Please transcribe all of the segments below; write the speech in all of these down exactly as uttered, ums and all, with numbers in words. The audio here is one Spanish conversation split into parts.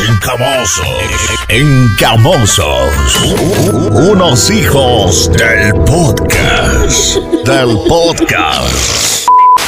Encamosos, encamosos, unos hijos del podcast, del podcast.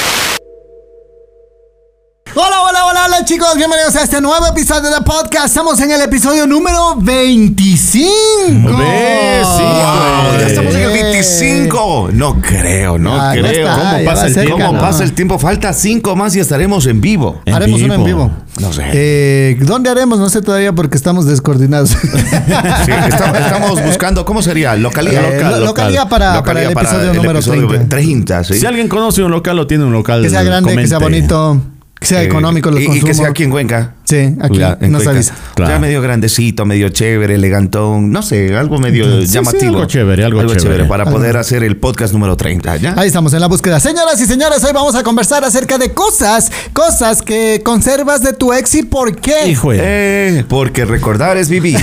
Hola, hola, hola, hola chicos, bienvenidos a este nuevo episodio de podcast. Estamos en el episodio número veinticinco. ¿Ves? Sí, Wow, ya estamos en el veinticinco. No creo, no Ah, ya creo. está, ¿Cómo ya pasa va el cerca, tiempo? ¿Cómo ¿no? pasa el tiempo? Falta cinco más y estaremos en vivo. En Haremos uno en vivo. No sé. Eh, ¿Dónde haremos? No sé todavía porque estamos descoordinados. Sí, estamos, estamos buscando, ¿cómo sería? Localidad. Eh, local, lo- localidad para- Localidad para el episodio número treinta. treinta, sí. Si alguien conoce un local o tiene un local, Que sea grande, comente. que sea bonito, que sea Eh, económico los y, y consumos. que sea aquí en Cuenca. Sí, aquí Ya, en nos Cuenca. avisa. Claro. Ya medio grandecito, medio chévere, elegantón. No sé, algo medio Sí, sí, llamativo. algo chévere, algo chévere. para Algo. poder hacer el podcast número treinta, ¿ya? Ahí estamos en la búsqueda. Señoras y señores, hoy vamos a conversar acerca de cosas, cosas que conservas de tu ex y por qué. Hijo de- Eh, porque recordar es vivir.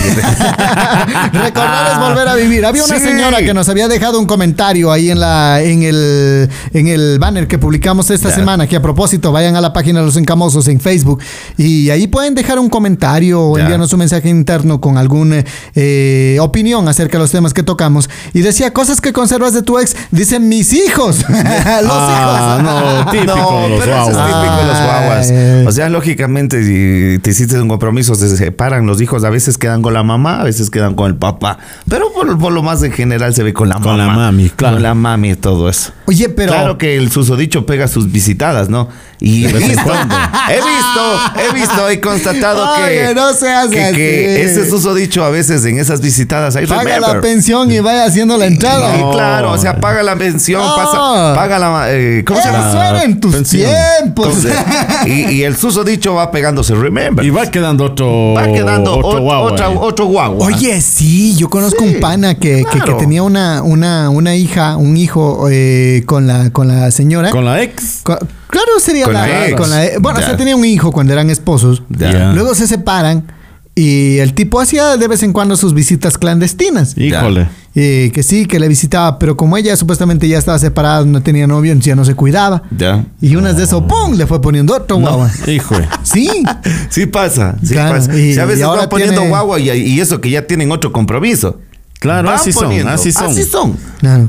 Recordar es volver a vivir. Había una Sí. señora que nos había dejado un comentario ahí en la en el en el banner que publicamos esta Ya. semana, que a propósito vayan a la página de Los Encamosos en Facebook y ahí pueden dejar un comentario o Ya. enviarnos un mensaje interno con alguna eh, opinión acerca de los temas que tocamos. Y decía cosas que conservas de tu ex. Dicen mis hijos. Los Ah, hijos. no, típico No, los pero eso es guaguas. típico de los guaguas. Ay. O sea, lógicamente, si te hiciste un compromiso, se separan los hijos. A veces quedan con la mamá, a veces quedan con el papá. Pero por, por lo más en general se ve con la mamá. Con la mami, claro. Con la mami y todo eso. Oye, pero Claro que el susodicho pega sus visitadas, ¿no? Y he vez en visto, cuando. he visto, he visto, he constatado Oye, que, no seas que, así. que ese susodicho a veces en esas visitadas hay paga remember. la pensión y vaya haciendo la entrada. Sí, No. claro, o sea, paga la pensión, No. pasa, paga la... eh, ¿Cómo se llama? Eso era en tus pensión. tiempos. Y, y el susodicho va pegándose remember. Y va quedando otro. va quedando otro ot- guagua otra, ahí. otro guagua. Oye, sí, yo conozco Sí, un pana que, que- que claro. tenía una, una, una hija, un hijo eh, con la con la señora. Con la ex. Con- claro, sería Con la, la ex. con la- bueno, Ya. o sea, tenía un hijo cuando eran esposos. Ya. Ya. Luego se separan y el tipo hacía de vez en cuando sus visitas clandestinas. Híjole. Eh, que sí, que le visitaba, pero como ella supuestamente ya estaba separada, no tenía novio, entonces ya no se cuidaba. Ya. Y unas de esos, ¡pum!, le fue poniendo otro guagua. Hijo de- Sí. Sí pasa, sí Claro, pasa. y- Sí, a veces y ahora van poniendo tiene- guagua y, y eso que ya tienen otro compromiso. Claro, Van así son, poniendo, así son. Así son. Claro.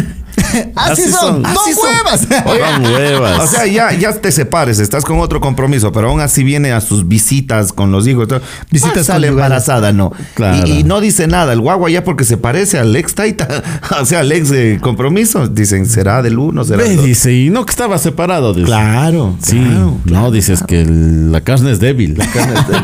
Así, Así son, son. ¡don Así son. huevas! Con huevas. O sea, ya, ya te separes, estás con otro compromiso, pero aún así viene a sus visitas con los hijos. Todo. Visitas Ah, sale conyugales. embarazada, no. Claro. Y, y no dice nada. El guagua ya porque se parece al ex taita, o sea, al ex de compromiso. Dicen, ¿será del uno? ¿Será Ve, del otro? dice, y no que estaba separado. Dice. Claro, Sí, claro, no, dices que el- la carne es débil. La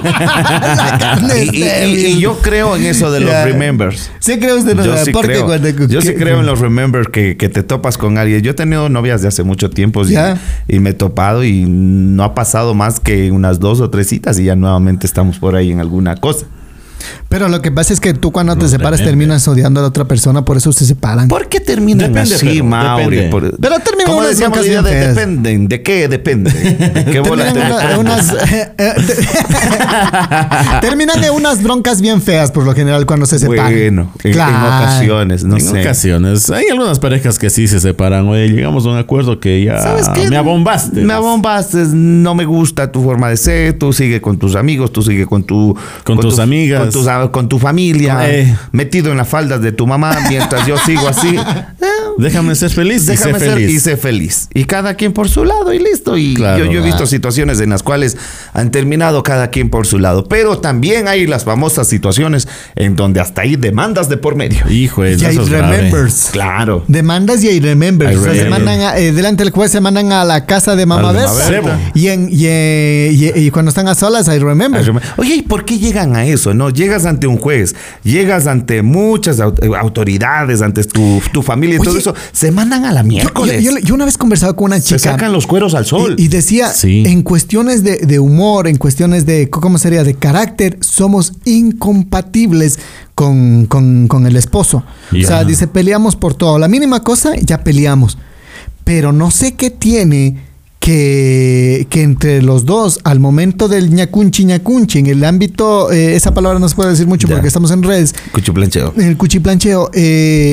carne es Y, y- y- débil. y yo creo en eso de los Ya. remembers. Sí creo usted no Yo sí porque creo, cuando- yo sí que- creo en los remember que, que te topas con alguien. Yo he tenido novias de hace mucho tiempo y, Ya. y me he topado y no ha pasado más que unas dos o tres citas y ya nuevamente estamos por ahí en alguna cosa. Pero lo que pasa es que tú cuando te No, separas depende. terminas odiando a la otra persona, por eso se separan. ¿Por qué terminan Depende, así, pero, Mauri? depende. Por- Pero terminan ¿Cómo unas decíamos broncas ya bien de- feas. dependen? ¿De qué depende? ¿De qué bola Terminan te- una- unas, eh, eh, te- terminan de unas broncas bien feas por lo general cuando se separan. Bueno, en, en Claro. ocasiones, no en sé. ocasiones. Hay algunas parejas que sí se separan. Oye, llegamos a un acuerdo que ya ¿Sabes qué? me abombaste. Me abombaste, no me gusta tu forma de ser, tú sigue con tus amigos, tú sigue con tu... Con tus tu- amigas. Con, tus- con tu familia, Eh. metido en las faldas de tu mamá, mientras yo sigo así. eh, Déjame ser feliz. Déjame y sé ser feliz. y sé feliz. Y cada quien por su lado y listo. Y Claro. yo, yo he visto Ah. situaciones en las cuales han terminado cada quien por su lado. Pero también hay las famosas situaciones en donde hasta hay demandas de por medio. Hijo, Y eso hay es grave. remembers. Claro. Demandas y hay remembers. Hay O sea, se remembers. mandan a- eh, delante del juez, se mandan a la casa de mamá Al Berta. Cebo. Y, en, y, eh, y- y cuando están a solas hay remembers. Oye, ¿y por qué llegan a eso? No, llegas ante un juez, llegas ante muchas au- autoridades, ante tu, tu familia y Oye, todo eso. Se mandan a la Yo, miércoles. yo- yo- yo una vez conversaba con una Se chica sacan los cueros al sol. y, y decía, Sí. en cuestiones de, de humor, en cuestiones de, ¿cómo sería? De carácter, somos incompatibles con, con- con el esposo. Ya. O sea, dice, peleamos por todo. La mínima cosa, ya peleamos. Pero no sé qué tiene que, que entre los dos, al momento del ñacunchi ñacunchi, en el ámbito, eh, esa palabra no se puede decir mucho Ya. porque estamos en redes, Cuchuplancheo. en el cuchiplancheo, eh,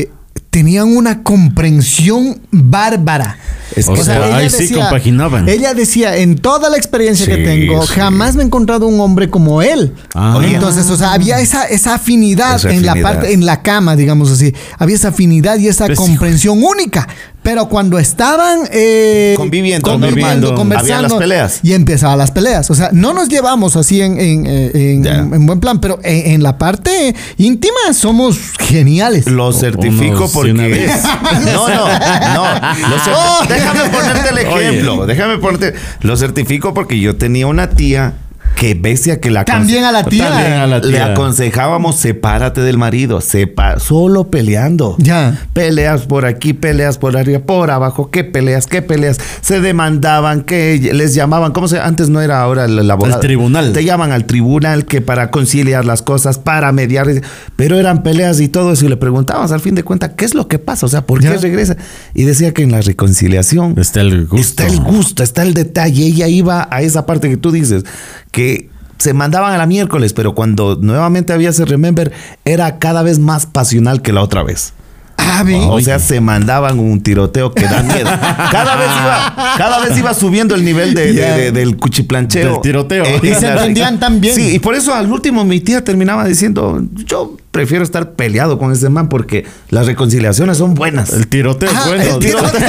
tenían una comprensión bárbara. Es que o sea, ella ahí decía, sí compaginaban. Ella decía, en toda la experiencia Sí, que tengo, sí. jamás me he encontrado un hombre como él. Ah. Entonces, o sea, había esa, esa afinidad Esa en la afinidad. parte, en la cama, digamos así. Había esa afinidad y esa Pues, comprensión única. Pero cuando estaban eh, Conviviendo, conviviendo, normal, conversando, había las peleas. y empezaban las peleas. O sea, no nos llevamos así en, en, en, en, Ya. en buen plan, pero en, en la parte íntima somos geniales. Lo certifico unos de una porque. vez. No, no, no. Lo cer- Oh. Déjame ponerte el ejemplo. Oye. Déjame ponerte. Lo certifico porque yo tenía una tía que bestia que la También a la tía. También a la le tía. aconsejábamos sepárate del marido, sepa solo peleando. Ya. Peleas por aquí, peleas por arriba, por abajo, qué peleas, qué peleas. Se demandaban, que les llamaban, ¿cómo se? Antes no era ahora el, el abogado. Al tribunal. Te llaman al tribunal que para conciliar las cosas, para mediar, pero eran peleas y todo eso y le preguntabas al fin de cuentas, ¿qué es lo que pasa? O sea, ¿por qué Ya. regresa? Y decía que en la reconciliación Está el gusto. está el gusto, está el detalle. Ella iba a esa parte que tú dices, que se mandaban a la miércoles, pero cuando nuevamente había ese remember, era cada vez más pasional que la otra vez. Ah, ve. O sea, se mandaban un tiroteo que da miedo. Cada vez iba, cada vez iba subiendo el nivel de, de- Yeah. de- del cuchiplancheo. Del tiroteo. Eh, Y en se la- entendían tan bien. Sí, y por eso al último mi tía terminaba diciendo, yo prefiero estar peleado con ese man porque las reconciliaciones son buenas. El tiroteo, Ah, bueno. el tiroteo.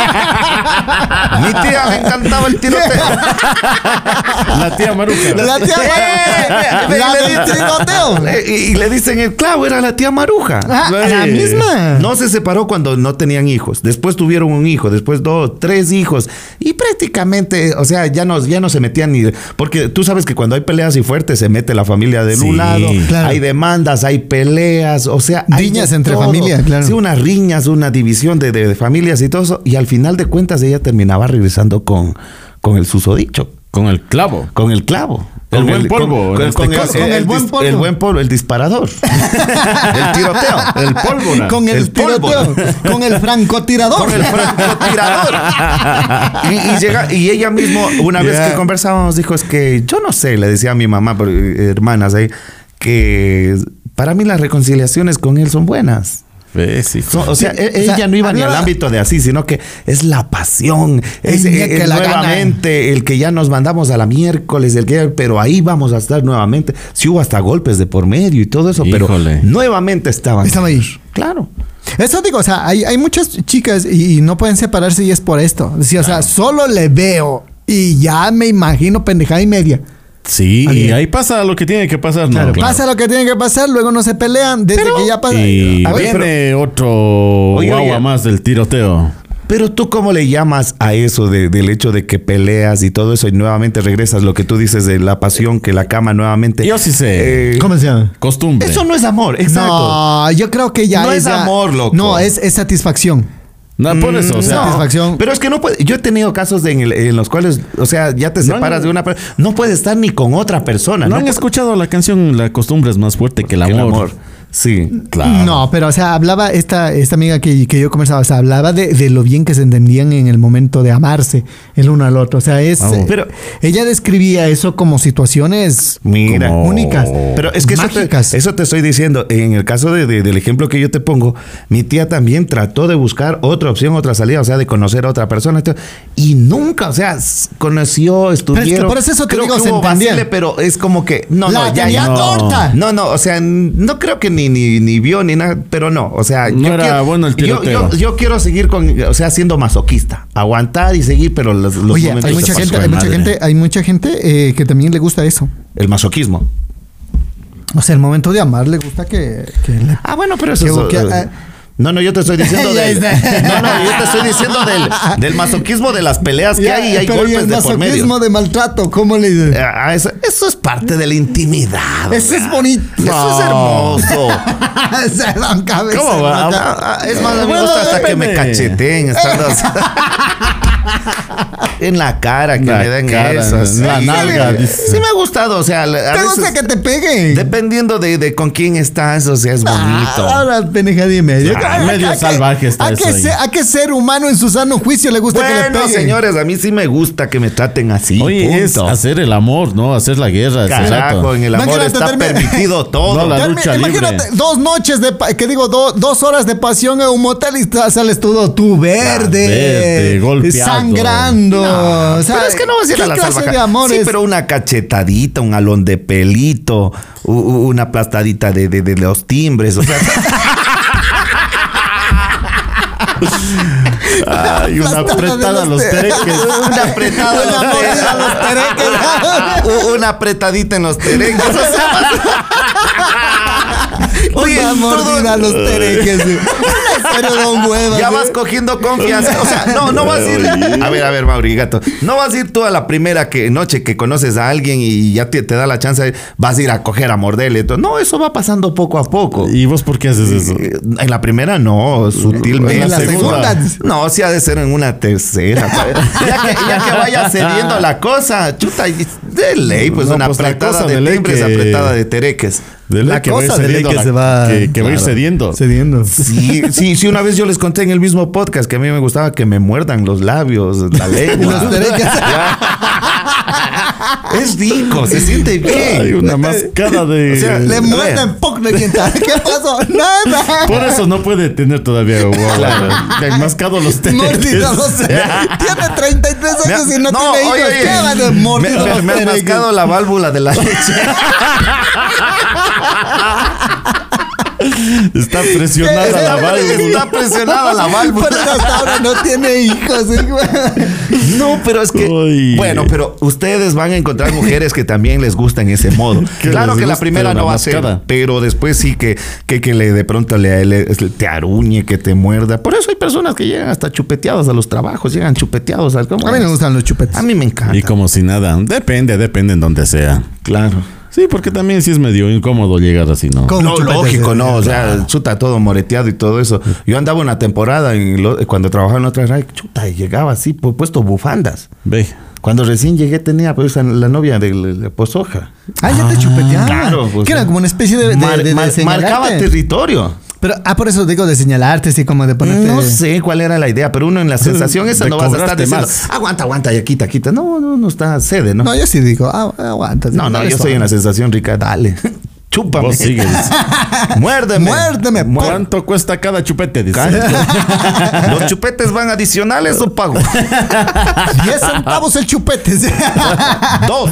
Mi tía le encantaba el tiroteo. La tía Maruca. La tía Eh, La le del di- tiroteo. Eh, Y, y le dicen el clavo, era la tía Maruja. Ah, la Eh, misma. No se separó cuando no tenían hijos. Después tuvieron un hijo, después dos, tres hijos. Y prácticamente, o sea, ya no, ya no se metían ni. Porque tú sabes que cuando hay peleas y fuertes se mete la familia del Sí, un lado. claro. Hay demandas, hay peleas, o sea. hay Riñas de entre todo. familia, claro. Sí, unas riñas, una división de, de- de familias y todo eso. Y al final de cuentas ella terminaba regresando con, con el susodicho. Con el clavo. Con el clavo. El Con buen polvo, en este el, caso. Con el buen dis- polvo. El buen polvo, el disparador. El tiroteo. El pólvora. Con el, El polvo. tiroteo. Con el francotirador. Con el francotirador. y, y, llega, y ella mismo, una vez Yeah. que conversábamos, dijo, es que yo no sé, le decía a mi mamá, pero, eh, hermanas ahí, que para mí las reconciliaciones con él son buenas. ¿Ves, hijo? So- o sea, e- o sea, ella no iba ni había- al ámbito de así, sino que es la pasión. Es, El día eh, que eh, la nuevamente el que ya nos mandamos a la miércoles, el que, pero ahí vamos a estar nuevamente. Sí hubo hasta golpes de por medio y todo eso, Híjole. pero nuevamente estaban. Estaba ahí. Claro. Eso digo, o sea, hay, hay muchas chicas y, y no pueden separarse y es por esto. Sí, o sea, solo le veo y ya me imagino pendejada y media. Sí, Alguien. y ahí pasa lo que tiene que pasar, ¿no? Claro, Claro. pasa lo que tiene que pasar, luego no se pelean desde que ya pasa. Y A ver, viene otro Oye, guagua oye. más del tiroteo. Pero tú, ¿cómo le llamas a eso de- del hecho de que peleas y todo eso y nuevamente regresas lo que tú dices de la pasión, que la cama nuevamente? Yo sí sé. Eh, ¿cómo se llama? Costumbre. Eso no es amor, exacto. No, yo creo que ya No es ya- amor, loco. No, es, es satisfacción. No, por eso, o sea. no. satisfacción. Pero es que no puede. Yo he tenido casos de en, el- en los cuales, o sea, ya te No, separas no. de una persona. No puedes estar ni con otra persona. ¿No No han puedes- escuchado la canción La costumbre es más fuerte que el que amor? Sí. Claro. No, pero o sea, hablaba esta, esta amiga que, que yo conversaba, o sea, hablaba de, de lo bien que se entendían en el momento de amarse el uno al otro. O sea, es. Vamos. eh, Pero- ella describía eso como situaciones Mira. Como- únicas. Pero es que eso te, mágicas. eso te estoy diciendo. En el caso de, de- del ejemplo que yo te pongo, mi tía también trató de buscar otra opción, otra salida, o sea, de conocer a otra persona. esto, Y nunca, o sea, s- conoció, estuvieron. por eso te creo digo, que se hubo entendían. vacile, pero es como que. No, la no, ya, tenía ya. no. torta. No, no, o sea, n- no creo que ni, ni, ni vio ni nada, pero no, o sea, No yo era quiero, bueno el yo, tiroteo. yo, yo quiero seguir con, o sea, siendo masoquista, aguantar y seguir, pero los, los Oye, momentos hay de mucha pasión. gente, hay mucha madre. gente, hay mucha gente eh, que también le gusta eso. El masoquismo. O sea, el momento de amar le gusta que, que le- Ah, bueno, pero eso Que- es, que- eh, no, no, yo te estoy diciendo Ya del, está. no, no, yo te estoy diciendo del, del masoquismo de las peleas que Ya, hay y hay pero ¿y golpes el de por medio. masoquismo de maltrato, ¿cómo le dices? Ah, eso, eso es parte de la intimidad. Eso es bonito. Eso es hermoso. Ese don cabeza, ¿Cómo va? don Ah, ah, es más, a mí me Bueno, gusta hasta que me depende. cacheteen estando así. En la cara que La me den cara, eso. en la Sí, nalga, sí, dice. sí me ha gustado, o sea, a ¿Te veces, gusta que te peguen? dependiendo de, de con quién estás, o sea, es bonito. Ah, ahora pendejada y media. Ah, ¿A- medio a- a- salvaje está ¿A eso qué, ahí. se- ¿A qué ser humano en su sano juicio le gusta que le Bueno, peguen? señores, a mí sí me gusta que me traten así. Oye, es punto. hacer el amor, ¿no? Hacer la guerra. ese Carajo, rato. en el amor Imagínate está termi- permitido todo. No, la Termi- lucha Imagínate, libre. dos noches de, pa- que digo, do- dos horas de pasión en un motel y ta- sales todo tú verde, verde, golpeado. sangrando. No, O sea, pero es que no vas a ir ¿qué a la clase salvaje. de amor Sí, es? pero una cachetadita, un alón de pelito, u- u- una aplastadita de, de, de los timbres, o sea. Ay, una Aplastada de apretada a los los te- tereques. Una apretada en Una los mordida a los tereques. U- Una apretadita en los tereques. O sea, oye, Una todo- mordida a los tereques. En serio, don Huevas. ya ¿eh? vas cogiendo confianza. O sea, no, no vas a ir. A ver, a ver, Mauri Gato. No vas a ir tú a la primera que, noche que conoces a alguien y ya te, te da la chance, vas a ir a coger a morderle. y todo. No, eso va pasando poco a poco. ¿Y vos por qué haces eso? Eh, En la primera no, sutilmente. En la segunda. No, sí ha de ser en una tercera. ¿sabes? Ya que, ya que vaya cediendo la cosa, chuta, y de ley, pues No, una pues la apretada cosa de de ley timbres, que- apretada de tereques. De ley La que va a ir cosa de ley cediendo que la- se va- que, que va a ir claro. cediendo. Cediendo. Sí, sí, sí, una vez yo les conté en el mismo podcast que a mí me gustaba que me muerdan los labios, la Y lengua. los tereques. Es rico, se siente Hay bien. una mascada de... O sea, Le muerden poc de quien está. ¿Qué pasó? Nada. Por eso no puede tener todavía guau, Claro. Le han mascado los tereques. Mordido los tereques. Tiene treinta y tres años y no, tiene hijos. ¿Qué va de me, mordido me, los me han tereques? mascado la válvula de la leche. Está presionada la válvula. Está presionada la válvula. Pero hasta ahora no tiene hijos. ¿eh? No, pero es que. Uy. Bueno, pero ustedes van a encontrar mujeres que también les gustan ese modo. Que Claro les que la guste primera una no va a ser, mascada. pero después sí que, que, que le de pronto le, le- te aruñe, que te muerda. Por eso hay personas que llegan hasta chupeteadas a los trabajos, llegan chupeteados. al- ¿cómo A mí es? me gustan los chupetes. A mí me encanta. Y como si nada. Depende, depende en donde sea. Claro. Sí, porque también sí es medio incómodo llegar así, ¿no? ¿Cómo? No, chupetes, lógico, eh, no. O sea, chuta todo moreteado y todo eso. Yo andaba una temporada en lo- cuando trabajaba en otra radio, chuta, y llegaba así, pu- puesto bufandas. Ve. Cuando recién llegué tenía pues a la novia de, de Pozoja. Ah, ya te chupeteaba. claro, pues, que era como una especie de, de, Mar- de- de mar- señalarte. marcaba territorio. Pero, ah, por eso digo de señalarte, así como de ponerte. No sé cuál era la idea, pero uno en la sensación esa De no vas a estar cobrarte diciendo, más. aguanta, aguanta, ya quita, quita. No, no, no está sede, ¿no? No, yo sí digo, ah, aguanta. No, no, dale yo suave. soy en la sensación rica, dale. Chúpame. Vos sigues. Muérdeme. Muérdeme, Muérdeme. ¿Cuánto cuesta cada chupete? Dice. ¿Los chupetes van adicionales o pago? diez centavos el chupete. Dos.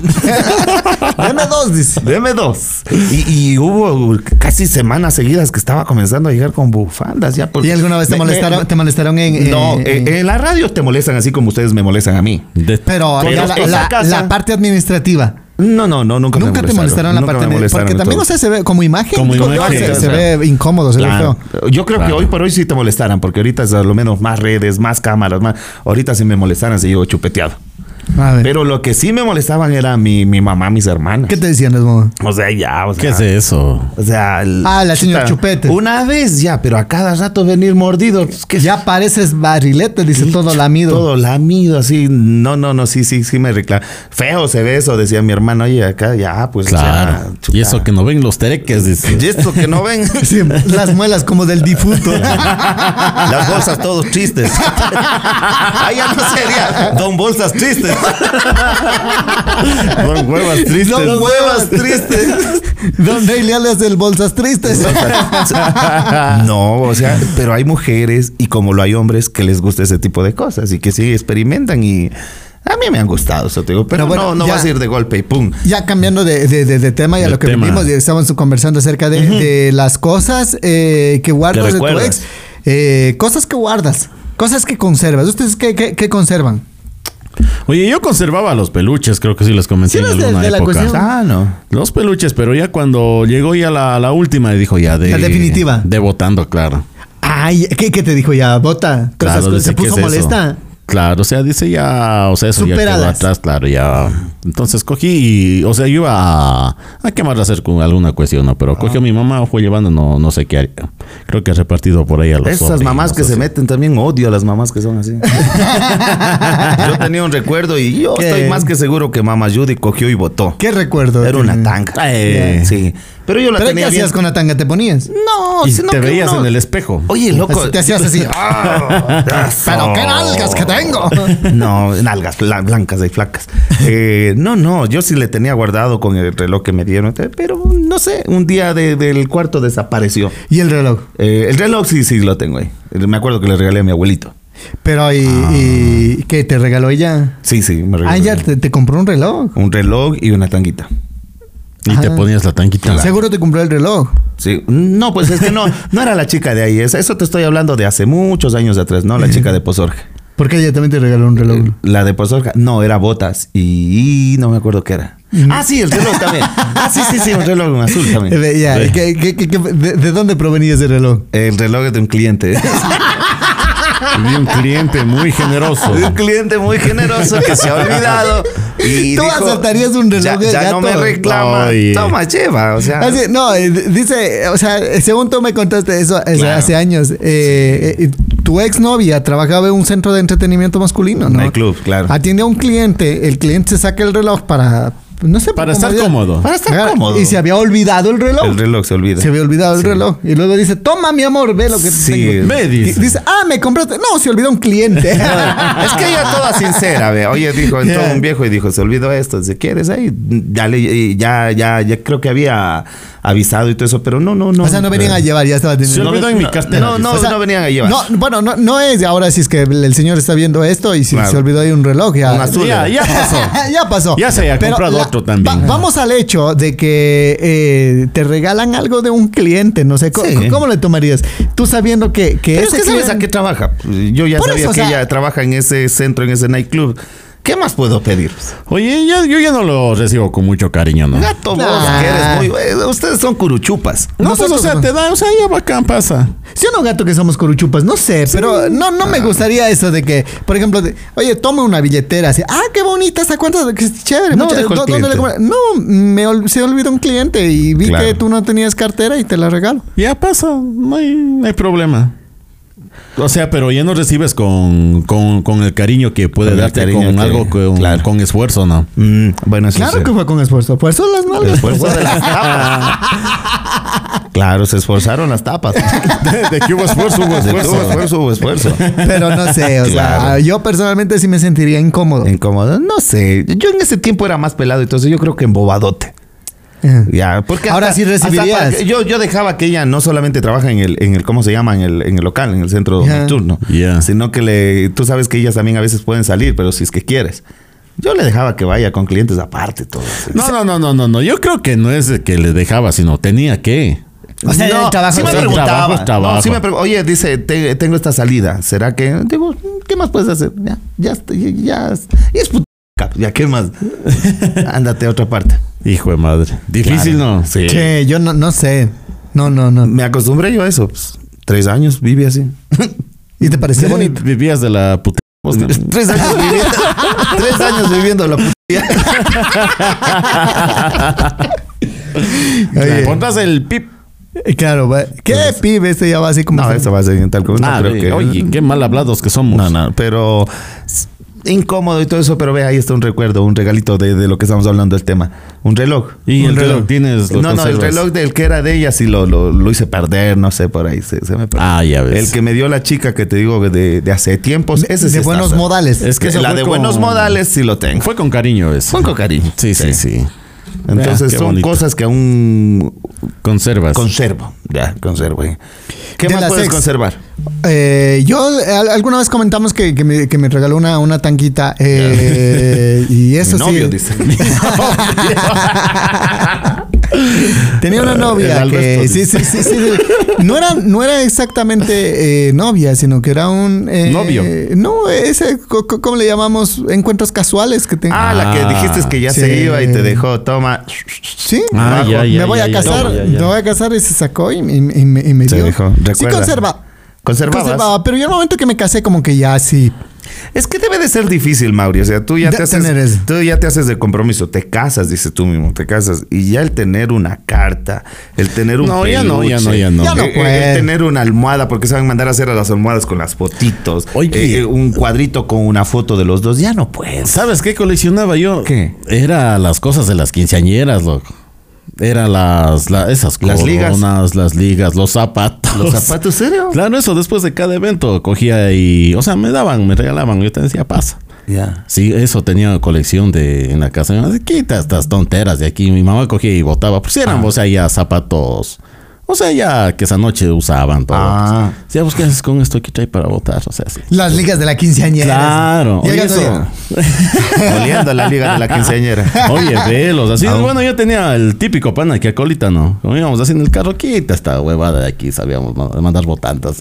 Deme dos, dice. Deme dos. Y, y hubo casi semanas seguidas que estaba comenzando a llegar con bufandas ya. porque- ¿Y alguna vez te Me- molestaron, me- te molestaron en, No, en- en, en la radio te molestan así como ustedes me molestan a mí. De- Pero Pero ya la, esa la- casa- la parte administrativa. No, no, no, nunca, Nunca me te molestaron la Nunca parte me administrativa. molestaron Porque y también, todo. o sea, se ve como imagen. Como co- imagen, se, o se sea, ve incómodo, se Claro. ve feo. Yo creo que Claro. hoy por hoy sí te molestaran, porque ahorita es a lo menos más redes, más cámaras, más. Ahorita si me molestaran, se llevo chupeteado. A ver. Pero lo que sí me molestaban era mi, mi mamá, mis hermanas. ¿Qué te decían los mamás? O sea, ya, o sea. ¿Qué es eso? O sea, el- Ah, la señora chuta, Chupete. Una vez ya, pero a cada rato venir mordido. Es que Ya pareces barrilete, dice todo lamido. Todo lamido, así. No, no, no, sí, sí, sí me reclama. Feo se ve eso, decía mi hermano. Oye, acá ya, pues. Claro. ya, chuta. Y eso que no ven los tereques, dice. Y esto que no ven. Sí, las muelas como del difunto. Las bolsas todos tristes. Ahí ya no sería Don Bolsas Tristes. Don huevas tristes. Don Don Huevas Tristes. Don Leales del Bolsas Tristes. No, o sea, pero hay mujeres y como lo hay hombres que les gusta ese tipo de cosas y que sí experimentan y a mí me han gustado, eso te digo, pero, Pero bueno, no, no ya- vas a ir de golpe y pum. Ya cambiando de, de- de- de tema y a De lo que tema. venimos, y estamos conversando acerca de, de las cosas eh, que guardas Que de tu recuerdas. ex. Eh, cosas que guardas, cosas que conservas. ¿Ustedes qué, qué- qué conservan? Oye, yo conservaba los peluches, creo que sí les comenté Sí, en los de- alguna de la época. cuestión. Ah, no. Los peluches, pero ya cuando llegó ya la, la última, dijo ya de... La definitiva. De votando, claro. Ay, ¿qué, qué te dijo ya? Bota. Claro, Cosas- dice, ¿Se ¿qué puso es eso? molesta? Claro, o sea, dice ya, o sea, eso ya quedó Superadas. atrás, claro, ya. Entonces cogí y, o sea, yo iba a, a qué más hacer con alguna cuestión, ¿no? Pero cogió a mi mamá, fue llevando, no, no sé qué haría. Creo que ha repartido por ahí a los Esas sobrinos, mamás que así. se meten también, odio a las mamás que son así. Yo tenía un recuerdo y yo ¿Qué? estoy más que seguro que mamá Judy cogió y votó. ¿Qué recuerdo? Era una tienes? tanga. Eh. Sí. Pero yo la ¿Pero qué tenía bien. hacías con la tanga? ¿Te ponías? No, Y sino te que veías uno- en el espejo. Oye, loco. Así te hacías así. Ah, Pero qué nalgas que tengo. No, nalgas bla- blancas y flacas. Eh, no, no, yo sí le tenía guardado con el reloj que me dieron, pero no sé, un día de- del cuarto desapareció. ¿Y el reloj? Eh, el reloj sí, sí lo tengo ahí. Me acuerdo que le regalé a mi abuelito. Pero, ¿y, y qué? ¿Te regaló ella? Sí, sí, me regaló. Ah, ya te, te compró un reloj. Un reloj y una tanguita. Y te Ajá. ponías la tanquita. Seguro te compró el reloj. Sí, no, pues es que no, no era la chica de ahí. Esa- Eso te estoy hablando de hace muchos años atrás, ¿no? La chica de Pozorja. Porque ella también te regaló un reloj. La de Pozorja, no, era botas y, y no me acuerdo qué era. Ah, sí, el reloj también. Ah, sí, sí, sí, un reloj un azul también. Eh, ya, Sí. ¿qué- qué- qué- qué- de, de dónde provenía ese reloj? El reloj es de un cliente. Vi un cliente muy generoso. De un cliente muy generoso que se ha olvidado. Y Tú dijo, aceptarías un reloj ya, de ya no gato. me reclama. Oye. Toma, lleva. O sea, Así, no, eh, dice, o sea, según tú me contaste eso eh, Claro. hace años, eh, eh, tu exnovia trabajaba en un centro de entretenimiento masculino, ¿no? Nightclub, claro. Atiende a un cliente, el cliente se saca el reloj para, no sé, Para por estar comodidad. cómodo. para estar Ajá, cómodo. Y se había olvidado el reloj. El reloj se olvida. Se había olvidado el Sí. reloj. Y luego dice, toma mi amor, ve lo que Sí. tengo. Ve, Y dice. dice, ah, me compraste. No, se olvidó un cliente. Es que ella toda sincera, ve. Oye, dijo, entró Yeah. un viejo y dijo, se olvidó esto. Si quieres ahí, ya le, ya, ya, ya creo que había avisado y todo eso, pero no, no, no. O sea, no venían a llevar, ya estaba Se teniendo. olvidó en mi cartera. No, no, O sea, no venían a llevar. No, bueno, no, no es ahora si es que el señor está viendo esto y si Claro. se olvidó ahí un reloj. Ya, Un azul. Ya, ya pasó. ya pasó. Ya se ha Pero comprado otro también. va- vamos al hecho de que eh, te regalan algo de un cliente, no sé, ¿cómo, Sí. ¿cómo le tomarías? Tú sabiendo que, que Pero es ese que sabes a cliente- qué trabaja. Yo ya Por sabía eso, o que sea- ella trabaja en ese centro, en ese nightclub. ¿Qué más puedo pedir? Oye, ya, yo ya no lo recibo con mucho cariño, ¿no? Gato, vos, Nah. que eres muy... eh, ustedes son curuchupas. No, pues, o Nosotros sea, no. te da, o sea, ya bacán pasa. Sí o no, gato, que somos coruchupas, no sé, pero no, no Ah. me gustaría eso de que, por ejemplo, de, oye, toma una billetera así, ah, qué bonita, ¿hasta cuánto? Que es chévere, No, mucha- dijo el ¿dó- ¿dónde le cliente. compras? No, me ol- se olvidó un cliente y vi Claro. que tú no tenías cartera y te la regalo. Ya pasa, no hay, no hay problema. O sea, pero ya no recibes con, con, con el cariño que puede Con el darte cariño con que- algo con, claro. con esfuerzo, ¿no? Mm, bueno, eso Claro sí. que fue con esfuerzo, por eso las El nalgas. esfuerzo de las tapas. Claro, se esforzaron las tapas. De, de que hubo esfuerzo, hubo Hubo esfuerzo. esfuerzo, hubo esfuerzo. Pero no sé, o sea, Claro. yo personalmente sí me sentiría incómodo. Incómodo. No sé. Yo en ese tiempo era más pelado, entonces yo creo que embobadote. Ajá. Ya, porque Ahora sí recibirías. hasta para- yo, yo dejaba que ella no solamente trabaja en el, en el ¿cómo se llama? En el, en el local, en el centro Ya. nocturno. Ya. Sino que le, tú sabes que ellas también a veces pueden salir, pero si es que quieres. Yo le dejaba que vaya con clientes aparte, todo. así. No, no, no, no, no, no. Yo creo que no es de que le dejaba, sino tenía que. O sea, el trabajo sí me es preguntaba. trabajo, es trabajo. No, sí me pregun- Oye, dice, te- tengo esta salida. ¿Será que? Digo, ¿qué más puedes hacer? Ya, ya, está, ya, ya. Y es puta. Ya, ¿qué más? Ándate a otra parte. Hijo de madre. Difícil, Claro. ¿no? Sí. Che, yo no, no sé. No, no, no. Me acostumbré yo a eso. Pues, tres años viví así. ¿Y te pareció bonito? Vivías de la puta. tres años viviendo. tres años viviendo la puta. Oye, Pondrás el pip. eh, claro, va- ¿qué pibe? Este ya va así como... No, eso va a ser tal cosa. No Ah, creo ve, que. Oye, qué mal hablados que somos. No, no, pero s- incómodo y todo eso, pero ve, ahí está un recuerdo, un regalito de, de lo que estamos hablando del tema. Un reloj. Y Un el reloj tienes. lo No, no, el conservas. reloj del que era de ella sí lo, lo, lo hice perder, no sé, por ahí se, se me perdió. Ah, ya ves. El que me dio la chica que te digo de, de hace tiempos, ese sí de está buenos sano. modales. Es que Que eso la fue de con- buenos modales sí lo tengo. Fue con cariño eso. Fue con cariño. Sí, sí, sí. Entonces Vea, qué son bonito. cosas que aún Conservas. conservo. Ya, conservo. eh. ¿Qué De más las puedes ex. conservar? Eh, yo al- alguna vez comentamos que, que, me, que me regaló una, una tanquita eh, y eso Mi novio, sí. dice. Tenía una El novia Alberto que dice. sí, sí, sí, sí, sí. No era, no era exactamente eh, novia, sino que era un eh, Novio. No, ese, co- co- ¿cómo le llamamos? Encuentros casuales que tengo. Ah, la que Ah, dijiste que ya sí. se iba y te dejó, toma. Sí, Ah, bajo. ya, ya, me voy ya, a ya, casar, ya, ya, ya. me voy a casar y se sacó y, y- y me, y me Se dio. dejó, Sí recuerda. conserva. ¿Conservabas? Conservaba, pero yo en el momento que me casé como que ya sí, Es que debe de ser difícil, Mauri. O sea, tú ya, De te haces, tener eso. tú ya te haces de compromiso. Te casas, dices tú mismo, te casas. Y ya el tener una carta, el tener un No, ya no, peluche, ya no, ya no. Ya no eh, eh, puede. el tener una almohada, porque se van a mandar a hacer a las almohadas con las fotitos. Oye. Eh, un cuadrito con una foto de los dos. Ya no puedes. ¿Sabes qué coleccionaba yo? ¿Qué? Era las cosas de las quinceañeras, loco. Era las, la- esas Las ligas. coronas, las ligas, los zapatos. ¿Los zapatos, serio? Claro, eso después de cada evento cogía y, o sea, me daban, me regalaban, yo te decía, pasa. Ya. Sí, eso tenía colección de en la casa. Mi mamá decía, quita estas tonteras de aquí. Mi mamá cogía y botaba. Pues eran, Ah. o sea, ya zapatos. O sea, ya que esa noche usaban todo. Ah. O sea, pues, ¿qué haces con esto que trae para botar? O sea, sí. Las ligas de la quinceañera. Claro. Y el Oye, gato eso. ya, Oliendo a la liga de la quinceañera. Oye, velos. Así, Aún. bueno, yo tenía el típico pana que acolita, ¿no? Como íbamos así en el carro, quita esta huevada de aquí. Sabíamos ma- mandar botantas.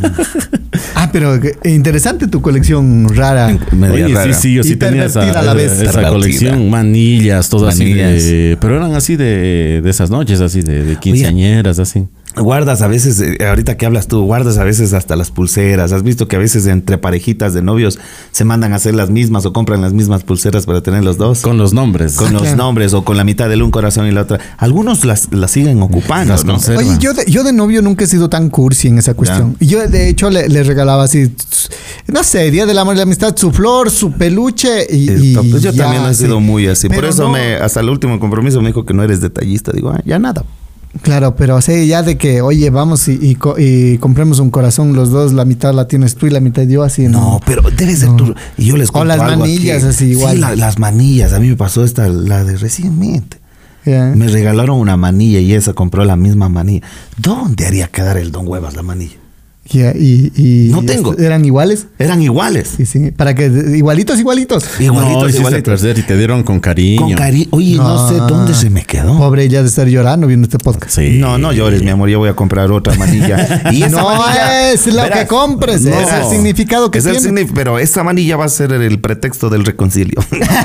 Ah, pero eh, interesante tu colección rara. Media Oye, rara. sí, sí, yo sí Y tenía esa, pervertida a la vez. esa Pervertida. colección. Manillas, todo Manillas. así de... Pero eran así de, de esas noches, así de, de quinceañeras, así. Guardas a veces, eh, ahorita que hablas tú, guardas a veces hasta las pulseras. ¿Has visto que a veces entre parejitas de novios se mandan a hacer las mismas o compran las mismas pulseras para tener los dos? Con los nombres. Con Ah, los claro. nombres o con la mitad del un corazón y la otra. Algunos las, las siguen ocupando, Las ¿no? conservan. Oye, yo de, yo de novio nunca he sido tan cursi en esa cuestión. Y yo, de hecho, le, le regalaba así, no sé, Día del Amor y la Amistad, su flor, su peluche y. y Pues yo ya, también he sido sí. muy así. Por Pero eso no- me, hasta el último compromiso me dijo que no eres detallista. Digo, ah, ya nada. Claro, pero sí, ya de que, oye, vamos y, y co- y compremos un corazón los dos, la mitad la tienes tú y la mitad yo, así. No, No, pero debe ser No. tú. Y yo les O cuento las algo manillas, aquí. así, igual. Sí, la- las manillas. A mí me pasó esta, la de recientemente. Ya. Me regalaron una manilla y esa compró la misma manilla. ¿Dónde haría quedar el Don Huevas la manilla? Ya, y, y No tengo. ¿Eran iguales? Eran iguales. Sí, sí. Para que, igualitos, igualitos. Igualitos, no, hiciste igualitos. perder y te dieron con cariño. Con cariño. Oye, no. sé dónde se me quedó. Pobre ella de estar llorando viendo este podcast. Sí. No, no llores, mi amor. Yo voy a comprar otra manilla. Y esa No manilla, es lo que compres, no, es el significado que es el tiene. signif- pero esa manilla va a ser el pretexto del reconcilio.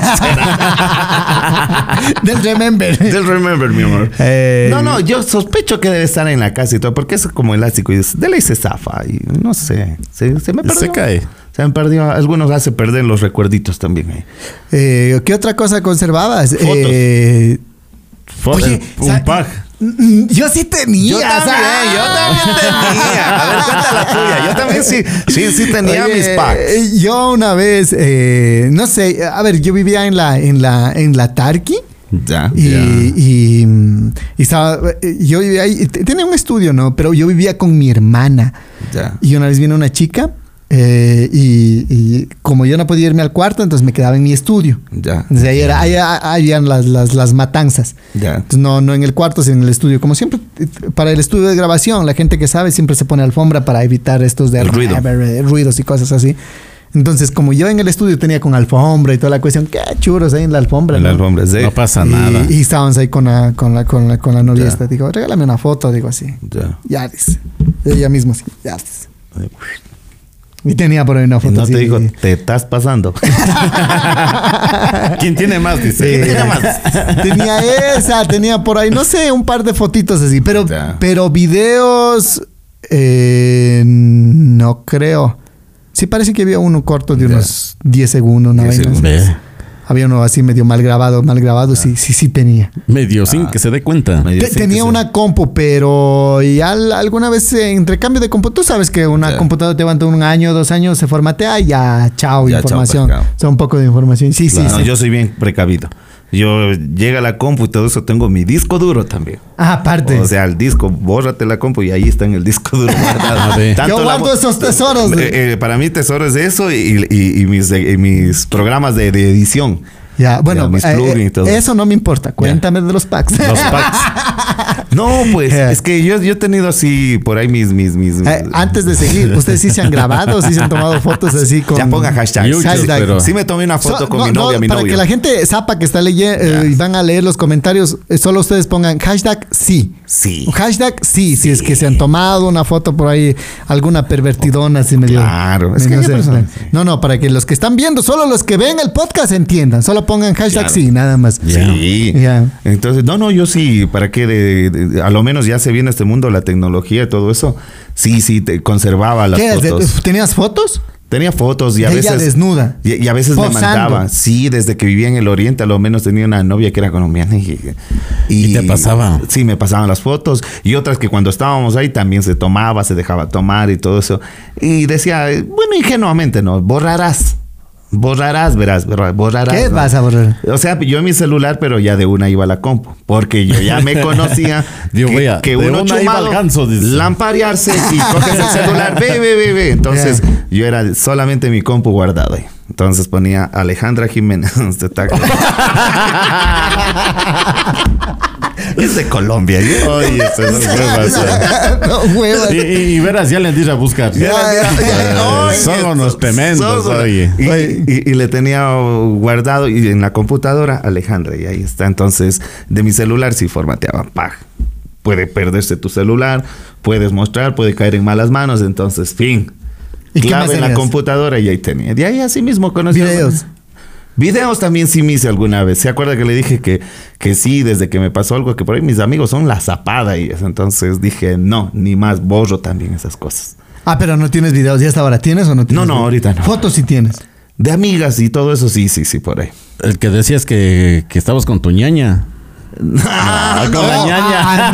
Del remember. Del remember, mi amor. Eh, No, no, yo sospecho que debe estar en la casa y todo, porque es como elástico y de ley se zafa y no sé, se, se me perdió. Se cae. Se me perdió. Algunos hace perder los recuerditos también. eh. eh, ¿Qué otra cosa conservabas? Fotos. Eh, Fue Oye, un sa- pack. mm, yo sí tenía. Yo también, ¿sabes? yo también tenía. A ver, cuenta la tuya. Yo también sí, sí, sí tenía Oye, mis packs. eh, Yo una vez, eh, no sé, a ver, yo vivía en la, en la, en la Tarqui. Ya. Y, Ya. y, mm, y estaba, eh, yo vivía ahí, t- tenía un estudio, ¿no? Pero yo vivía con mi hermana. Ya. Y una vez vino una chica eh, y, y como yo no podía irme al cuarto, entonces me quedaba en mi estudio. Ya. Entonces ahí, era, ahí, ahí habían las, las, las matanzas. Ya. Entonces no, no en el cuarto, sino en el estudio. Como siempre, eh, para el estudio de grabación, la gente que sabe siempre se pone alfombra para evitar estos de El ruido. eh, ruidos y cosas así. Entonces, como yo en el estudio tenía con alfombra y toda la cuestión, qué churos ahí en la alfombra. En la ¿no? alfombra, sí. No pasa y, nada. y estábamos ahí con la, con la, con la, con la novia Ya. esta. Digo, regálame una foto, digo así. Ya. Ya dice. Ella misma así, ya dice. Y tenía por ahí una Y foto no así. te digo, te estás pasando. ¿Quién tiene más? Dice. Sí. ¿Quién tiene más? Tenía esa, tenía por ahí, no sé, un par de fotitos así, pero, Ya. pero videos, eh, no creo. Sí parece que había uno corto de Ya. unos diez segundos, una diez vaina así. Ve. Había uno así medio mal grabado, mal grabado, sí, sí, sí tenía. Medio sin que se dé cuenta. Medio Te- sin que tenía se- una compu, pero ya al- alguna vez eh, entre cambio de compu, tú sabes que una Ya. computadora te aguanta un año, dos años, se formatea y ya, chao, Ya, chao, información. pescado. O sea, un poco de información. Sí, sí, No, sí. yo soy bien precavido. Yo llega la compu y todo eso, tengo mi disco duro también. Ah, aparte. O sea, el disco, bórrate la compu y ahí está en el disco duro guardado. A ver. Tanto Yo la guardo mo- esos tesoros. Eh, eh, para mí tesoro es eso y, y- y mis, eh, y mis programas de, de edición. Ya, bueno, Ya, mis eh, plugins y todo. eso no me importa. Cuéntame de los packs. Los packs. No, pues, Ya. es que yo, yo he tenido así por ahí mis... mis, mis Eh, antes de seguir, ¿ustedes sí se han grabado? ¿Sí se han tomado fotos así con...? ya ponga hashtag. YouTube, Hashtag. pero- Sí me tomé una foto So- con no, mi no, novia, mi para novio. que la gente sepa que está leyendo Ya. y van a leer los comentarios, eh, solo ustedes pongan hashtag sí. Sí. Hashtag sí, si es que se han tomado una foto por ahí, alguna pervertidona así medio. Claro, es que no, hay sé, personas, sí. no, no, para que los que están viendo, solo los que ven el podcast entiendan. Solo pongan hashtag Claro. sí, nada más. Ya. Sí. Ya. Entonces, no, no, yo sí, ¿para qué? De, de- a lo menos ya se viene este mundo, la tecnología y todo eso. Sí, sí, te conservaba las ¿Qué? ¿De- fotos. ¿Tenías fotos? Tenía fotos y a De veces... ella desnuda. Y, y a veces Posando. me mandaba. Sí, desde que vivía en el Oriente, a lo menos tenía una novia que era colombiana. Y, ¿Y te pasaba? Sí, me pasaban las fotos. Y otras que cuando estábamos ahí también se tomaba, se dejaba tomar y todo eso. Y decía, bueno, ingenuamente, ¿no? Borrarás. Borrarás, verás, borrarás. ¿Qué ¿no? vas a borrar? O sea, yo en mi celular, pero ya de una iba a la compu. Porque yo ya me conocía Digo, que, vea, que de uno una iba al chumado, ganso, dice. lamparearse y coges el celular, ve, ve, ve, ve. Entonces, yo era solamente mi compu guardado ahí. Entonces ponía Alejandra Jiménez. Es de Colombia. ¿eh? Oye, eso es huevas. No, huevas. Y, y, y verás, ya le diré a buscar. Ya, ya, ya. Oye, Son unos tremendos, son- oye. Y, y- y le tenía guardado y en la computadora Alejandra y ahí está. Entonces, de mi celular sí formateaba. ¡Pah! Puede perderse tu celular, puedes mostrar, puede caer en malas manos. Entonces, fin. ¿Y qué más Clave en la tenías? computadora y ahí tenía. De ahí así mismo conocí. Videos. Videos también sí me hice alguna vez. ¿Se acuerda que le dije que, que sí, desde que me pasó algo, que por ahí mis amigos son la zapada y eso? Entonces dije, no, ni más, borro también esas cosas. Ah, pero no tienes videos. ¿Ya hasta ahora tienes o no tienes? No, no, videos? ahorita no. Fotos sí tienes. De amigas y todo eso, sí, sí, sí, por ahí. El que decías que, que estabas con tu ñaña. Ah, con la ñaña. Ah,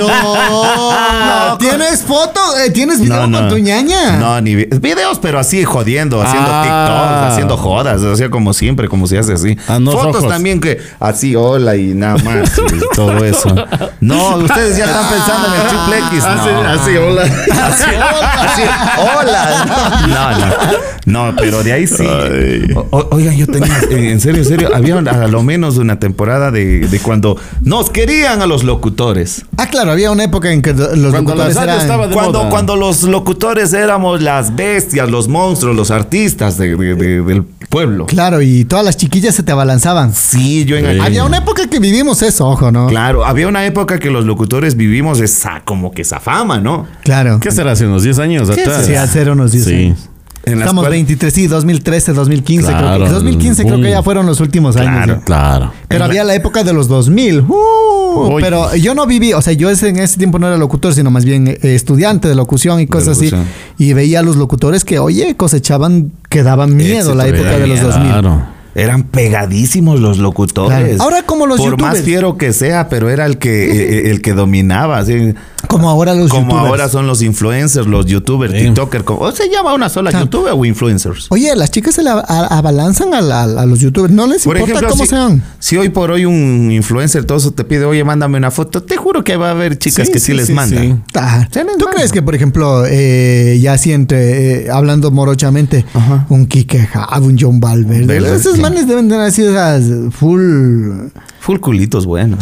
no. ¿Tienes fotos? Eh, ¿Tienes video con tu ñaña? No, ni vi- videos, pero así jodiendo, haciendo Ah. TikToks, haciendo jodas, o sea, como siempre, como se hace así. Ah, no, Fotos ojos. también que así, hola y nada más, y todo eso. No, ustedes ya están pensando en el triple X. No. Así, así, hola. Así, así, hola. No, no. No, pero de ahí sí. Ay. O- o- oigan, yo tenía, eh, en serio, en serio, había a lo menos una temporada de, de cuando nos querían a los locutores. Ah, claro, había una época en que los Cuando la locutores radio eran... estaba de Cuando, moda. cuando los locutores éramos las bestias, los monstruos, los artistas de- de- de- del pueblo. Claro, y todas las chiquillas se te abalanzaban. Sí, yo en Sí. Había una época que vivimos eso, ojo, ¿no? Claro, había una época que los locutores vivimos esa, como que esa fama, ¿no? Claro. ¿Qué será hace unos diez años ¿Qué atrás? Sí, hace unos diez Sí. años. En las Estamos cual- veintitrés, sí, dos mil trece, dos mil quince, creo Claro, que. dos mil quince creo boom. que ya fueron los últimos años. Claro. ¿sí? Claro. Pero En había la- la época de los dos mil. Uh, Uy. pero yo no viví, o sea, yo ese- en ese tiempo no era locutor, sino más bien eh, estudiante de locución y cosas así. locución. Y veía a los locutores que, oye, cosechaban, que daban miedo Éxito, la época ¿verdad? de los dos mil. Claro. Eran pegadísimos los locutores. Claro. Ahora como los Por youtubers. más fiero que sea, pero era el que eh, el que dominaba, así. Como ahora los Como youtubers. ahora son los influencers, los youtubers, Sí. tiktokers. como- ¿O se llama una sola Claro. youtuber o influencers? Oye, las chicas se la a- abalanzan a, la- a los youtubers. No les Por importa ejemplo, cómo si, sean. si hoy por hoy un influencer todo eso te pide, oye, mándame una foto, te juro que va a haber chicas Sí, que sí, sí, les sí, mandan. sí. Ah, Se les ¿Tú manda. crees que, por ejemplo, eh, ya así entre, eh, hablando morochamente, Ajá. un Quique Jab, un John Valverde, Valverde, esos sí. manes deben tener así esas full Full culitos buenos.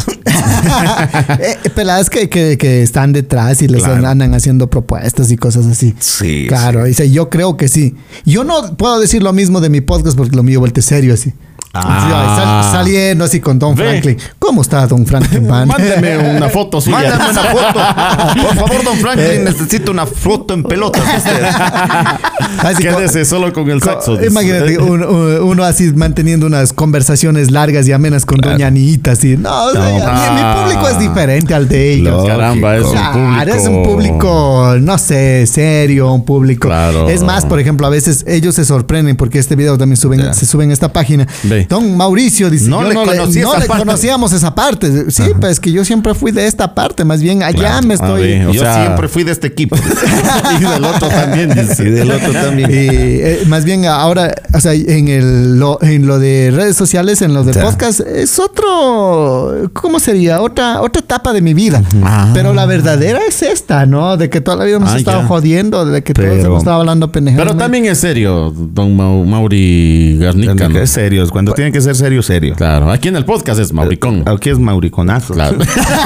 eh, peladas que, que, que están detrás y les Claro. andan haciendo propuestas y cosas así. Sí, Claro, dice, yo creo que sí. Yo no puedo decir lo mismo de mi podcast porque lo mío vuelve serio así. Ah. Sal- saliendo así con Don Ve. Franklin. ¿Cómo está Don Franklin, man? Mándeme una foto suya. Mándame una foto. Por favor, don Franklin, necesito una foto en pelotas. de usted. Así co- Quédese solo con el co- saxo. dice. Imagínate un- un- uno así manteniendo unas conversaciones largas y amenas con Doña Anita, así. No, o sea, No. mi, mi Ah. público es diferente al de ellos. Lógico. Caramba, es un Claro, público. es un público, no sé, serio, un público. Claro. Es más, por ejemplo, a veces ellos se sorprenden porque este video también suben, Ya. se sube en esta página. Ve. Don Mauricio dice, No yo le no, le, conocí no esa le parte. conocíamos esa parte. Sí, pues que yo siempre fui de esta parte, más bien allá Claro. me A estoy... ver. O Yo sea- siempre fui de este equipo. Y del otro también. Dice. Y del otro también. Y, eh, más bien ahora, o sea, en el lo, en lo de redes sociales, en lo de Ya. podcast, es otro, ¿cómo sería? Otra otra etapa de mi vida. Ah. Pero la verdadera es esta, ¿no? De que toda la vida hemos Ah, estado ya. jodiendo, de que todos Pero- hemos estado hablando pendejadas. Pero también es serio, don Mau- Mauri Garnica. ¿no? Es serio. Cuando tiene que ser serio, serio. Claro, aquí en el podcast es Mauricón. Aquí es mauriconazo. Claro.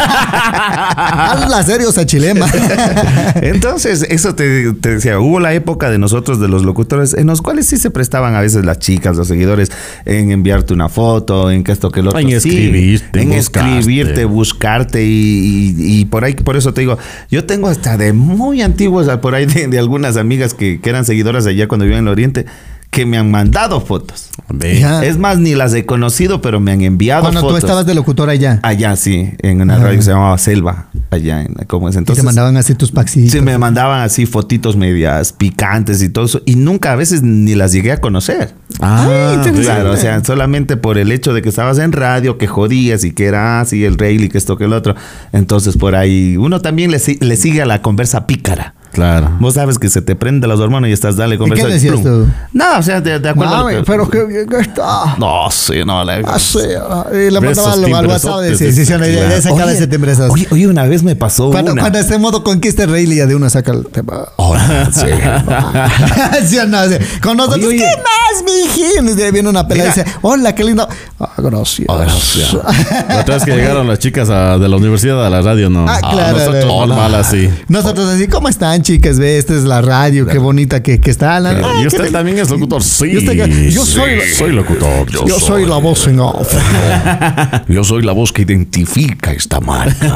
Habla serio, Sachilema. Entonces, eso te, te decía, hubo la época de nosotros, de los locutores, en los cuales sí se prestaban a veces las chicas, los seguidores, en enviarte una foto, en que esto, que lo otro. En Sí, escribirte, en buscarte. escribirte, buscarte y, y- y por ahí, por eso te digo, yo tengo hasta de muy antiguos, por ahí de, de algunas amigas que, que eran seguidoras allá cuando vivían en el Oriente, que me han mandado fotos. Ya. Es más, ni las he conocido, pero me han enviado Cuando fotos. tú estabas de locutor allá. Allá, sí, en una Ah. radio que se llamaba Selva, allá en, ¿cómo es? Y Entonces, te mandaban así tus paxitos. sí, me mandaban así fotitos medias picantes y todo eso, y nunca a veces ni las llegué a conocer. Ah, interesante. Claro, o sea, solamente por el hecho de que estabas en radio, que jodías y que era así el rey y que esto que el otro. Entonces, por ahí, uno también le, si- le sigue a la conversa pícara. claro. Vos sabes que se te prende las hormonas y estás dale conversa. qué decías plum. tú? Nada, o sea, de, de acuerdo. a lo Mami, que- pero que bien que está. No, sí, no. La... Ah, sí, ah, y le Ves mandaba esos al al timbresotes WhatsApp de de- sí, sí, sí, ya- ya claro. sacaba Oye, ese timbrezazo. Oye, oye, una vez me pasó Cuando, una. cuando esté en modo conquista el rey, ya de una saca el tema. Ahora, sí. ¿Sí o no? Sí. Con nosotros, Oye, oye. ¿qué más, mijín? Y de- viene una pelea y Mira. dice, hola, qué lindo. Ah, gracias. Ah, gracias. La otra vez que llegaron las chicas a- de la universidad a la radio, no. Ah, claro, Nosotros claro. normal así. Nosotros así, ¿cómo están, chicas? Ve, esta es la radio, qué bonita que, que está. La, Eh, ah, ¿Y qué usted lindo. también es locutor? Sí. ¿Y usted qué? Yo soy- soy locutor. Yo soy la voz en off. Yo soy la voz que identifica esta marca.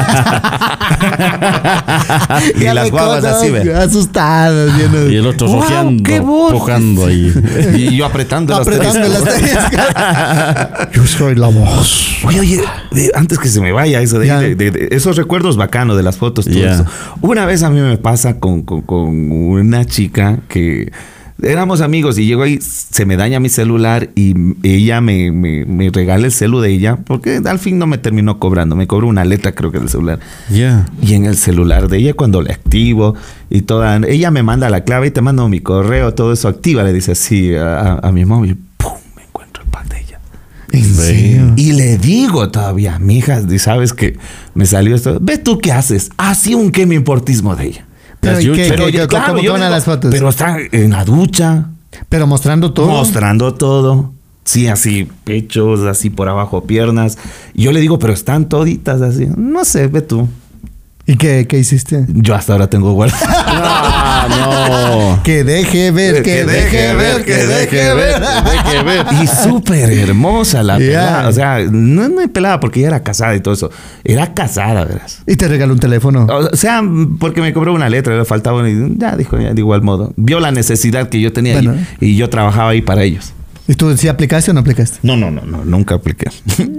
y Ya las me guaguas cosas así, ve. asustadas. viendo- Y el otro Wow, rojeando, qué voz. pujando ahí. Y yo apretando las Apretando las tenis. Yo soy la voz. Oye, oye, de- antes que se me vaya eso de, Ya. de- de- de esos recuerdos bacanos de las fotos, todo Ya. eso. Una vez a mí me pasa con, con- con una chica que éramos amigos y llegó ahí, se me daña mi celular y ella me, me, me regala el celu de ella porque al fin no me terminó cobrando, me cobró una letra creo que del celular. Ya. Y en el celular de ella cuando le activo y toda, ella me manda la clave y te mando mi correo, todo eso activa, le dice así a, a mi móvil, ¡pum! Me encuentro el pack de ella. ¿En Ve. serio? Y le digo todavía, mija, ¿sabes que me salió esto? ¿Ves tú qué haces? Así un que me importismo de ella. Pero, Las ¿y yuchas. qué, Pero qué- yo- qué- claro, ¿cómo yo van a digo, las fotos? Pero está en la ducha, Pero mostrando todo. mostrando todo. Sí, así, pechos, así por abajo, piernas. Y yo le digo, pero están toditas así. No sé, ve tú. ¿Y qué, qué hiciste? Yo hasta ahora tengo guardado. Ah, no. Que deje ver, que, deje ver, que deje ver. Deje ver. Y súper hermosa la Ya. pelada. O sea, no, no es pelada porque ella era casada y todo eso. Era casada, verás. Y te regaló un teléfono. O sea, porque me cobró una letra, le faltaba una y ya dijo, ya de igual modo. Vio la necesidad que yo tenía Bueno. ahí y yo trabajaba ahí para ellos. ¿Y tú sí aplicaste o no aplicaste? No, no, no, no, nunca apliqué.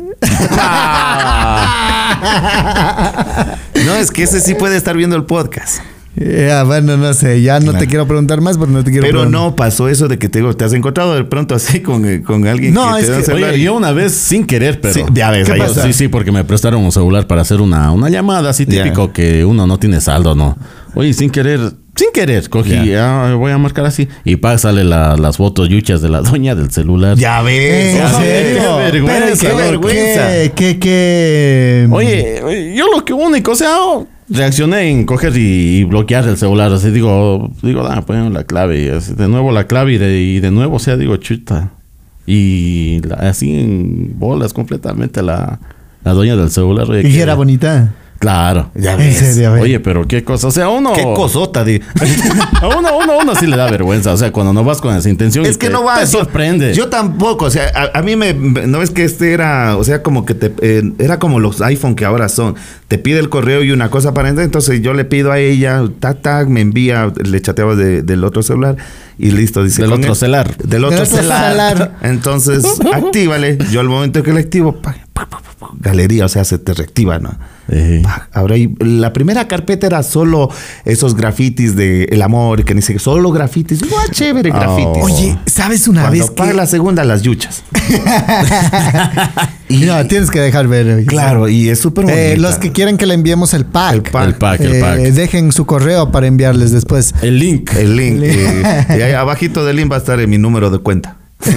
No, es que ese sí puede estar viendo el podcast. Ya, bueno, no sé, ya no Claro. te quiero preguntar más, pero no te quiero Pero preguntar. no pasó eso de que te, digo, te has encontrado de pronto así con, eh, con alguien No, que es te da que- un celular. Oye, yo una vez sin querer, pero. Sí, ya ves, ¿Qué ahí pasa? está. Sí, sí, porque me prestaron un celular para hacer una, una llamada así Ya. típico que uno no tiene saldo, ¿no? Oye, sin querer, sin querer, cogí, ah, voy a marcar así. Y pa, sale la- las fotos yuchas de la doña del celular. Ya ves. ¿En ya serio? ves. Qué vergüenza, Pero, qué vergüenza. ¿Qué, qué, qué? Oye, oye, yo lo que único, o sea, oh, reaccioné en coger y, y bloquear el celular. Así digo, digo, ah, pongo la clave. Y así, de nuevo la clave y de, y de nuevo, o sea, digo, chuta. Y la- así en bolas completamente la, la dueña del celular. Oye, ¿Y que- era bonita? Claro. Ya En ves. serio, a ver. Oye, pero qué cosa, o sea, uno... Qué cosota de. A uno, uno, uno sí le da vergüenza, o sea, cuando no vas con esa intención Es y que te, no va te yo- sorprende. Yo tampoco, o sea, a, a mí me, me- no es que este era, o sea, como que te eh, era como los iPhone que ahora son. Te pide el correo y una cosa para entrar, entonces yo le pido a ella, tac, tac, me envía, le chateaba de- del otro celular y listo, dice. Del con otro el- celular. Del otro Del otro celular. celular. Entonces, actívale. Yo al momento que le activo, pa, pa, pa, pa, pa, galería, o sea, se te reactiva, ¿no? Eh. Pa, ahora ahí, la primera carpeta era solo esos grafitis de el amor, que ni sé, solo grafitis. ¡Guau, chévere, Oh. grafitis! Oye, ¿sabes una Cuando vez paga que...? la segunda, las yuchas. Y no, tienes que dejar ver. oye. Claro, y es súper bonita. Eh, los que quieren que le enviemos el pack. El pack. El pack, el eh, pack. Dejen su correo para enviarles después. El link. El link. eh, y ahí abajito del link va a estar en mi número de cuenta.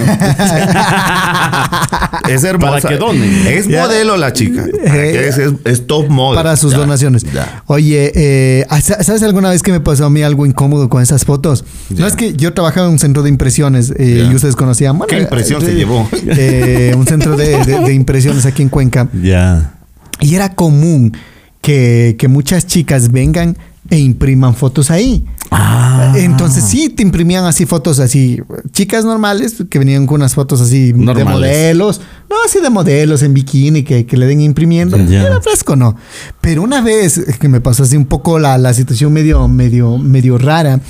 Es hermosa. Para que donen. Es Ya. modelo la chica. Para que Es, es- es top model. Para sus Ya, donaciones. ya. Oye, eh, ¿sabes alguna vez que me pasó a mí algo incómodo con esas fotos? No Ya. es que yo trabajaba en un centro de impresiones eh, Ya. y ustedes conocían. Bueno, ¿Qué impresión eh, se eh, llevó? eh, un centro de, de- de impresiones aquí en Cuenca. Ya. Y era común que, que muchas chicas vengan e impriman fotos ahí. Ah. Entonces sí, te imprimían así fotos así, chicas normales que venían con unas fotos así de Normales. modelos, no así de modelos en bikini que, que le den imprimiendo. Ya. Era fresco, ¿no? Pero una vez que me pasó así un poco la, la situación medio, medio, medio rara,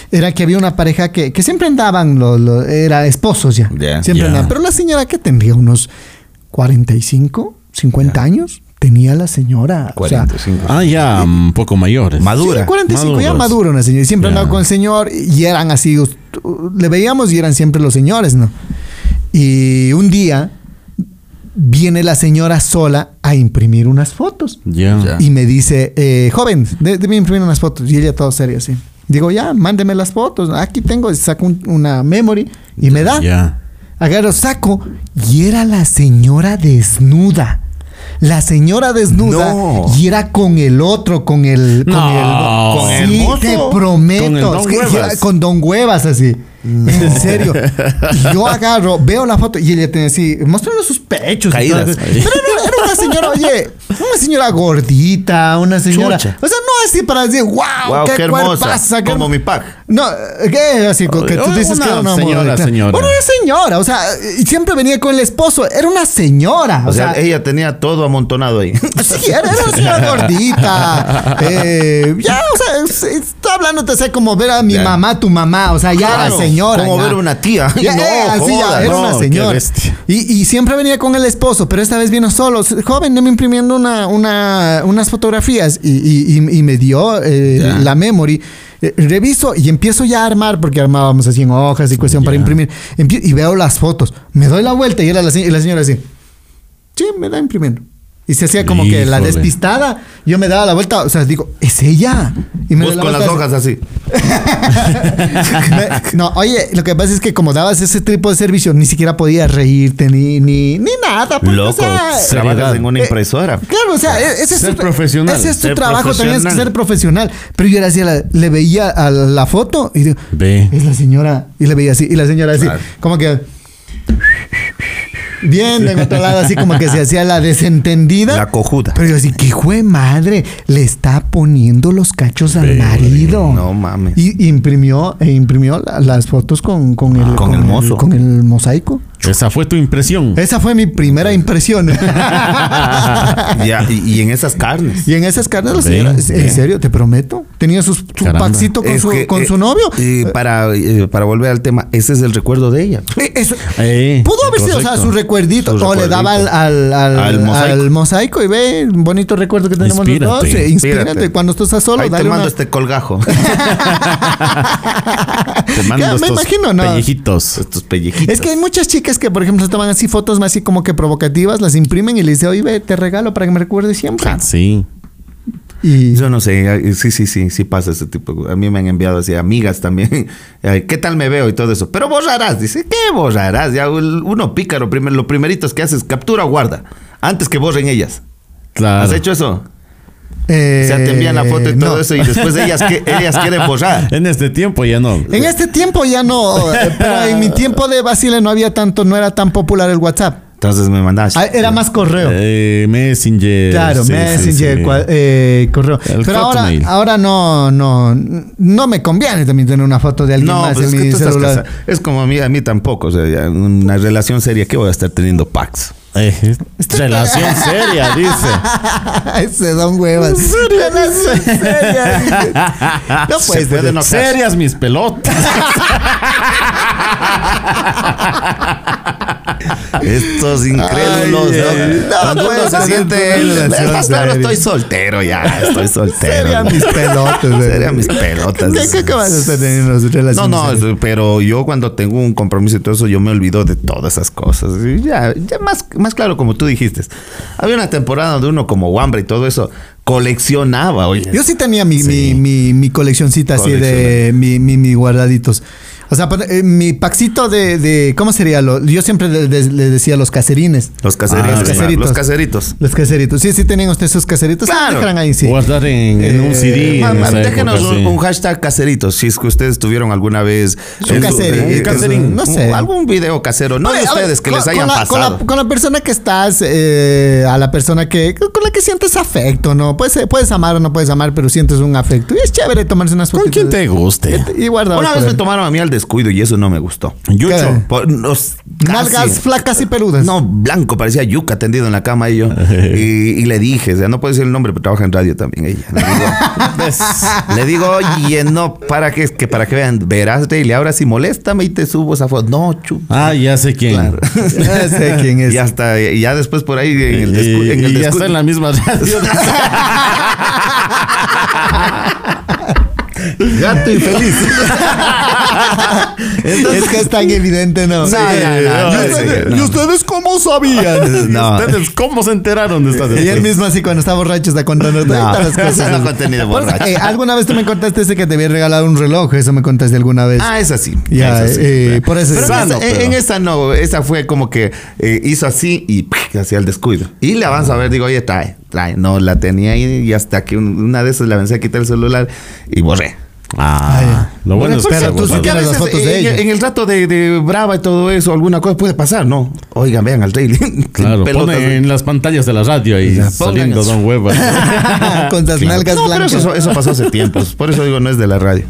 era que había una pareja que, que siempre andaban, lo, lo, era esposos ya. Yeah. Siempre Yeah. andaban. Pero la señora que tendría unos cuarenta y cinco, cincuenta Yeah. años, tenía la señora. cuarenta y cinco. O sea, Ah, ya un poco mayores. Madura. sí, cuarenta y cinco, ya Maduros. madura una señora. Y siempre Ya. andaba con el señor y eran así, us- le veíamos y eran siempre los señores, ¿no? Y un día viene la señora sola a imprimir unas fotos. Ya. Ya. Y me dice, eh, joven, de- debe imprimir unas fotos. Y ella todo serio así. Digo, ya, mándeme las fotos. Aquí tengo, saco un- una memory y me da. Ya. Agarro, saco y era la señora desnuda. La señora desnuda No. y era con el otro, con el... Con No. el, Con el sí, mozo. te prometo. Con el Don que- que Huevas. era con Don Huevas así. En serio. Y yo agarro, veo la foto y ella tenía así, mostrando sus pechos. y Caídas. todo. Pero era, era una señora, oye, una señora gordita, una señora... Chucha. O sea, no así para decir, wow, Wow, qué, qué hermosa. cuerpaza, qué Como hermo-". mi pack. No, ¿qué? Así que tú Una dices que era una señora, modelo. señora. Bueno, una señora, o sea, y siempre venía con el esposo. Era una señora. O sea, ella tenía todo amontonado ahí. sí, era, era una señora gordita. Eh, ya, o sea, se- está hablando, te sé como ver a mi Ya. mamá, tu mamá. O sea, ya Claro, era señora. como ya. ver una tía. Ya, No, eh, así ya, jodas. era No, una qué señora. bestia. Y, y siempre venía con el esposo, pero esta vez vino solo. Joven, me imprimiendo una, una, unas fotografías y, y- y- y me dio eh, Ya. la memory. Eh, reviso y empiezo ya a armar, porque armábamos así en hojas y cuestión para Ya. imprimir. Empie- y veo las fotos. Me doy la vuelta y era la, se- y la señora así. Sí, me da imprimiendo. Y se hacía como que la Híjole. despistada. Yo me daba la vuelta, o sea, digo, es ella. Y me Vos doy la con las vuelta hojas así. me- no, oye, lo que pasa es que como dabas ese tipo de servicio, ni siquiera podías reírte ni, ni, ni nada. porque, Loco, o sea, trabajas en una eh, impresora. Claro, o sea, e- ese es Ser tu, profesional. Ese es tu Ser trabajo, tenías que profesional. ser profesional. Pero yo era así, la- le veía a la foto y digo, Ve. es la señora. Y le veía así, y la señora así, Claro. como que... Bien, de otro lado, así como que se hacía la desentendida. La cojuda. Pero yo así, que jue madre, le está poniendo los cachos al Ve, marido. no mames. Y imprimió, e imprimió la- las fotos con, con el, Ah, con el mozo. con el mosaico. Esa fue tu impresión. Esa fue mi primera impresión. Ya, y, y en esas carnes. Y en esas carnes, la Ve, señora, en ve. serio, te prometo, tenía sus, su Caramba. paxito con, Es su, que, con eh, su novio. eh, para, eh, para volver al tema, ese es el recuerdo de ella. Eh, eso- Eh, pudo haber sido, o sea, correcto. su recuerdito. Su o le daba al, recuerdito. al, al, Al mosaico. al mosaico y ve, un bonito recuerdo que tenemos los dos. Inspírate. Eh, Inspírate. Inspírate. Cuando tú estás solo, Ahí te dale mando una... este colgajo. Te mando Ya, me estos imagino, ¿no? pellejitos. Estos pellejitos. Es que hay muchas chicas que, por ejemplo, toman así fotos más así como que provocativas, las imprimen y le dicen, oye, ve, te regalo para que me recuerdes siempre. Ah, sí. Y Yo no sé, eh, sí, sí, sí, sí pasa ese tipo. A mí me han enviado así amigas también. eh, ¿Qué tal me veo y todo eso? Pero borrarás, dice, ¿qué borrarás? Ya el- uno pícaro, primer, lo primeritos que haces, captura o guarda, antes que borren ellas. Claro. ¿Has hecho eso? eh, O sea, te envían la foto y todo no. eso y después ellas, que, ellas quieren borrar. En este tiempo ya no. En este tiempo ya no, eh, pero en mi tiempo de Basile no había tanto, no era tan popular el WhatsApp. Entonces me mandas. Ah, era más correo. Eh, Messenger. Claro, sí, sí, Messenger, sí. cua- eh, correo. El Pero ahora, Hotmail. ahora no, no, no me conviene también tener una foto de alguien No, más pues es en que mi tú estás celular. casado. Es como a mí, a mí tampoco. O sea, ya en una relación seria, ¿qué voy a estar teniendo packs? Eh, relación seria, dice. Ese don huevas. Relación seria. No Se puede puede ser. notar. Serias mis pelotas. Estos incrédulos, Ay, ¿no? ay, no, Cuando puede uno se ser siente. una Es relación más claro, seria. estoy soltero ya. Estoy soltero. Serían mis pelotas. Serían mis pelotas. ¿Qué, qué, qué vas a estar teniendo relaciones? No, no, serias? es- pero yo cuando tengo un compromiso y todo eso, yo me olvido de todas esas cosas. Y ya, ya más, más claro, como tú dijiste. Había una temporada donde uno como Wambra y todo eso coleccionaba, oye. Yo sí tenía mi, Sí. mi, mi, mi coleccioncita así de mi, mi, mi guardaditos. O sea, pues, eh, mi paxito de, de ¿cómo sería? Lo, yo siempre le, le- le decía los caserines. Los caseritos. Ah, claro, caseritos. Los caseritos. Los caseritos. Sí, sí tenían ustedes sus caseritos. Claro. Dejaran ahí, sí. Guardar en, en un Eh, C D. Ma- en ma- esa déjenos época, un, sí. un hashtag caseritos, si es que ustedes tuvieron alguna vez Un eh, caserín, eh, un caserín, no sé. un- algún video casero, no Oye, de a ver, ustedes que con- les hayan con la, con pasado. la, con la persona que estás, eh, a la persona que con la que sientes afecto, ¿no? Puedes, puedes amar o no puedes amar, pero sientes un afecto. Y es chévere tomarse unas Con fotos. quien te guste. Y guardar. Una vez me tomaron a mí al descuido y eso no me gustó. Yucho. Por- nos- Nalgas casi- flacas y peludas. No, blanco, parecía yuca tendido en la cama y yo. y, y le dije, o sea, no puedo decir el nombre, pero trabaja en radio también ella. Le digo, le digo, oye, no, para que, que para que vean, verás, Rayleigh, ahora sí moléstame y te subo esa foto. No, chu. Ah, ya sé quién. Claro. Ya sé quién es. Y hasta, y ya después por ahí en el, Y, descu- en el y ya descu- está en la misma radio. Gato infeliz. es que es tan evidente, ¿no? No, no, no, no, ¿Y, ustedes, no. ¿Y ustedes cómo sabían? No. ¿Ustedes cómo se enteraron de esta Y él después? mismo así cuando está borracho está contando todas las cosas. no contenido Por eso, borracho. eh, alguna vez tú me contaste ese que te había regalado un reloj, eso me contaste alguna vez. Ah, esa sí. Ya, esa sí. eh, por eso Pero es en, sano, esa, en- pero- en esa no, esa fue como que eh, hizo así y ¡pih! Hacia el descuido. Y le avanzo a ver, digo, oye, trae, trae. No, la tenía ahí y hasta que un- una de esas le avancé a quitar el celular y borré. Ah, lo bueno es que Pero se tú sí guardó. tienes las fotos de en, ella. en el rato de, de brava y todo eso, alguna cosa puede pasar, ¿no? Oigan, vean al Rayleigh. Claro, Pelotas. pone en las pantallas de la radio y Ya, saliendo pongan Don Hueva. Con las Claro. nalgas No, pero blancas. eso, eso pasó hace tiempo. Por eso digo, no es de la radio.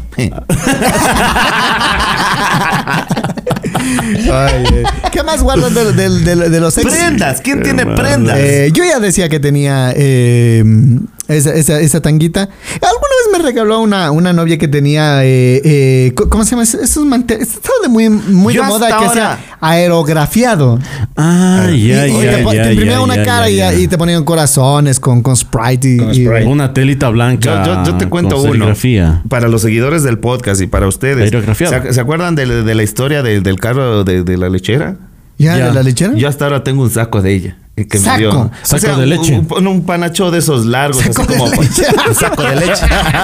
Ay, eh. ¿Qué más guardan de, de- de- de los ex? Prendas. ¿Quién tiene Hermano. prendas? Eh, yo ya decía que tenía eh, esa, esa, esa tanguita. Alguna vez me regaló una, una novia que tenía, eh, eh, ¿cómo se llama? Esos manteles. Estaba de muy, muy Yo de moda hasta que ahora- sea aerografiado. Ah, ya, y, ya, y te, po- ya, te imprimía ya, una ya, cara ya, y, ya. y te ponían corazones con, con Sprite. Y, Con y- Sprite. Una telita blanca. Yo, yo- yo te cuento con uno. serigrafía. Para los seguidores del podcast y para ustedes. Aerografiado. ¿Se, se acuerdan de, de la historia de- del carro de, de la lechera? ¿Ya, Ya. de la lechera? Yo hasta ahora tengo un saco de ella. eh, Que ¿Saco? me dio. Saco de un- leche. Un, un panacho de esos largos, Saco así de como leche. un saco de leche.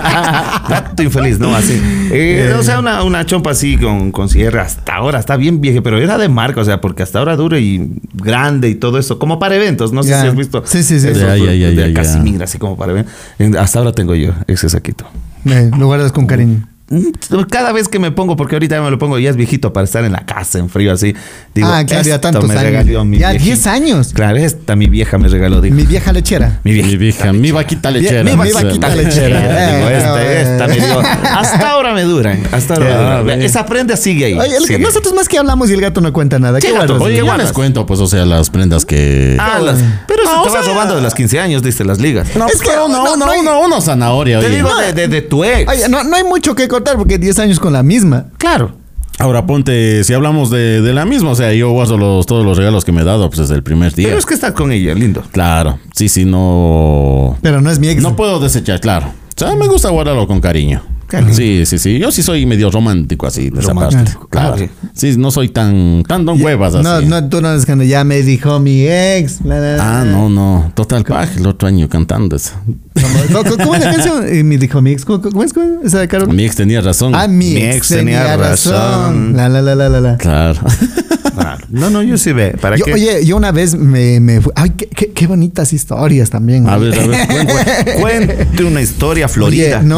Gato infeliz, ¿no? Así. Eh, o sea, una, una chompa así con, con cierre hasta ahora, está bien vieja, pero era de marca, o sea, porque hasta ahora dura y grande y todo eso, como para eventos. No sé Ya. si has visto. Sí, sí, sí. esos Ya, ya, ya, de ya, ya. Casimir, así como para eventos. Eh, Hasta ahora tengo yo ese saquito. Eh, lo guardas con cariño. Cada vez que me pongo, porque ahorita me lo pongo, ya es viejito para estar en la casa en frío así. Digo, Ah, claro, ya esto tantos me años. regaló mi Ya viejita. diez años. Claro, esta mi vieja me regaló. Digo, Mi vieja lechera. mi Mi vieja, mi vaquita lechera. Mi dice. vaquita lechera. Digo, Eh, esta, eh, esta me dio. Hasta ahora me duran. Hasta ahora Ya, me duran. ve. Esa prenda sigue ahí. Oye, el- sigue. nosotros más que hablamos y el gato no cuenta nada. ¿Qué ¿Qué gato? guardas? Oye, igual guardas? les cuento, pues, o sea, las prendas que. Ah, las- pero eso No, te o vas sea- robando de las quince años, dice las ligas. No, Es es que que uno, no- uno, no hay- uno, uno zanahoria, Te oye. digo de, de, de tu ex. Oye, no, no hay mucho que contar porque diez años con la misma. Claro. Ahora ponte, si hablamos de, de la misma, o sea, yo guardo los, todos los regalos que me he dado, pues desde el primer día. Pero es que estás con ella, lindo. Claro, sí, sí, no. Pero no es mi ex. No puedo desechar, claro. O sea, me gusta guardarlo con cariño. Sí, sí, sí. Yo sí soy medio romántico así, de esa parte. Romántico, Claro. claro. Sí, no soy tan, tan don huevas así. No, no, tú no eres cuando ya me dijo mi ex. la, la, la. Ah, no, no. Total paja, el otro año cantando eso. ¿Cómo, cómo- cómo es la canción? Y me dijo mi ex. ¿Cómo, cómo es? ¿Cómo es? Esa de Carol. Mi ex tenía razón. Ah, mi, Mi ex, ex tenía, tenía razón. razón. La, la, la, la, la, la. Claro. Claro. No, no, yo sí ve. ¿Para Yo, qué? oye, yo una vez me, me fui. Ay, qué, qué- qué bonitas historias también. A oye. ver, a ver, cuenta. Cuente una historia florida. Oye, no.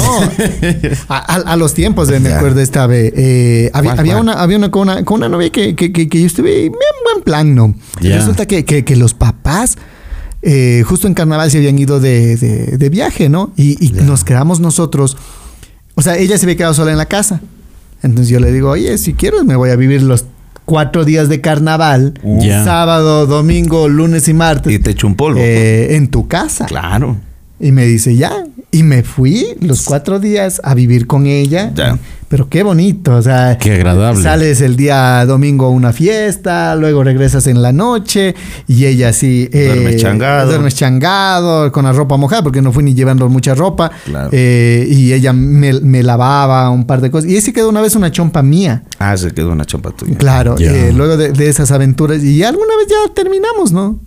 A, a- a los tiempos, eh, me Ya. acuerdo esta vez. eh, había, ¿Cuál, había cuál? una, había una con una, con una novia que, que, que, que yo estuve bien buen plan, ¿no? Y Ya. resulta que, que, que los papás, eh, justo en carnaval, se habían ido de, de, de viaje, ¿no? Y, y nos quedamos nosotros. O sea, ella se había quedado sola en la casa. Entonces yo le digo, oye, si quieres, me voy a vivir los cuatro días de carnaval, Ya. sábado, domingo, lunes y martes, Y te echo un polvo. eh, en tu casa. Claro. Y me dice, ya. Y me fui los cuatro días a vivir con ella. Ya. Pero qué bonito, o sea. Qué agradable. Sales el día domingo a una fiesta, luego regresas en la noche y ella sí. eh, Duermes changado. Duermes changado, con la ropa mojada, porque no fui ni llevando mucha ropa. Claro. Eh, y ella me, me lavaba un par de cosas. Y ahí se quedó una vez una chompa mía. Ah, se quedó una chompa tuya. Claro, Ya. eh, luego de, de esas aventuras. Y alguna vez ya terminamos, ¿no?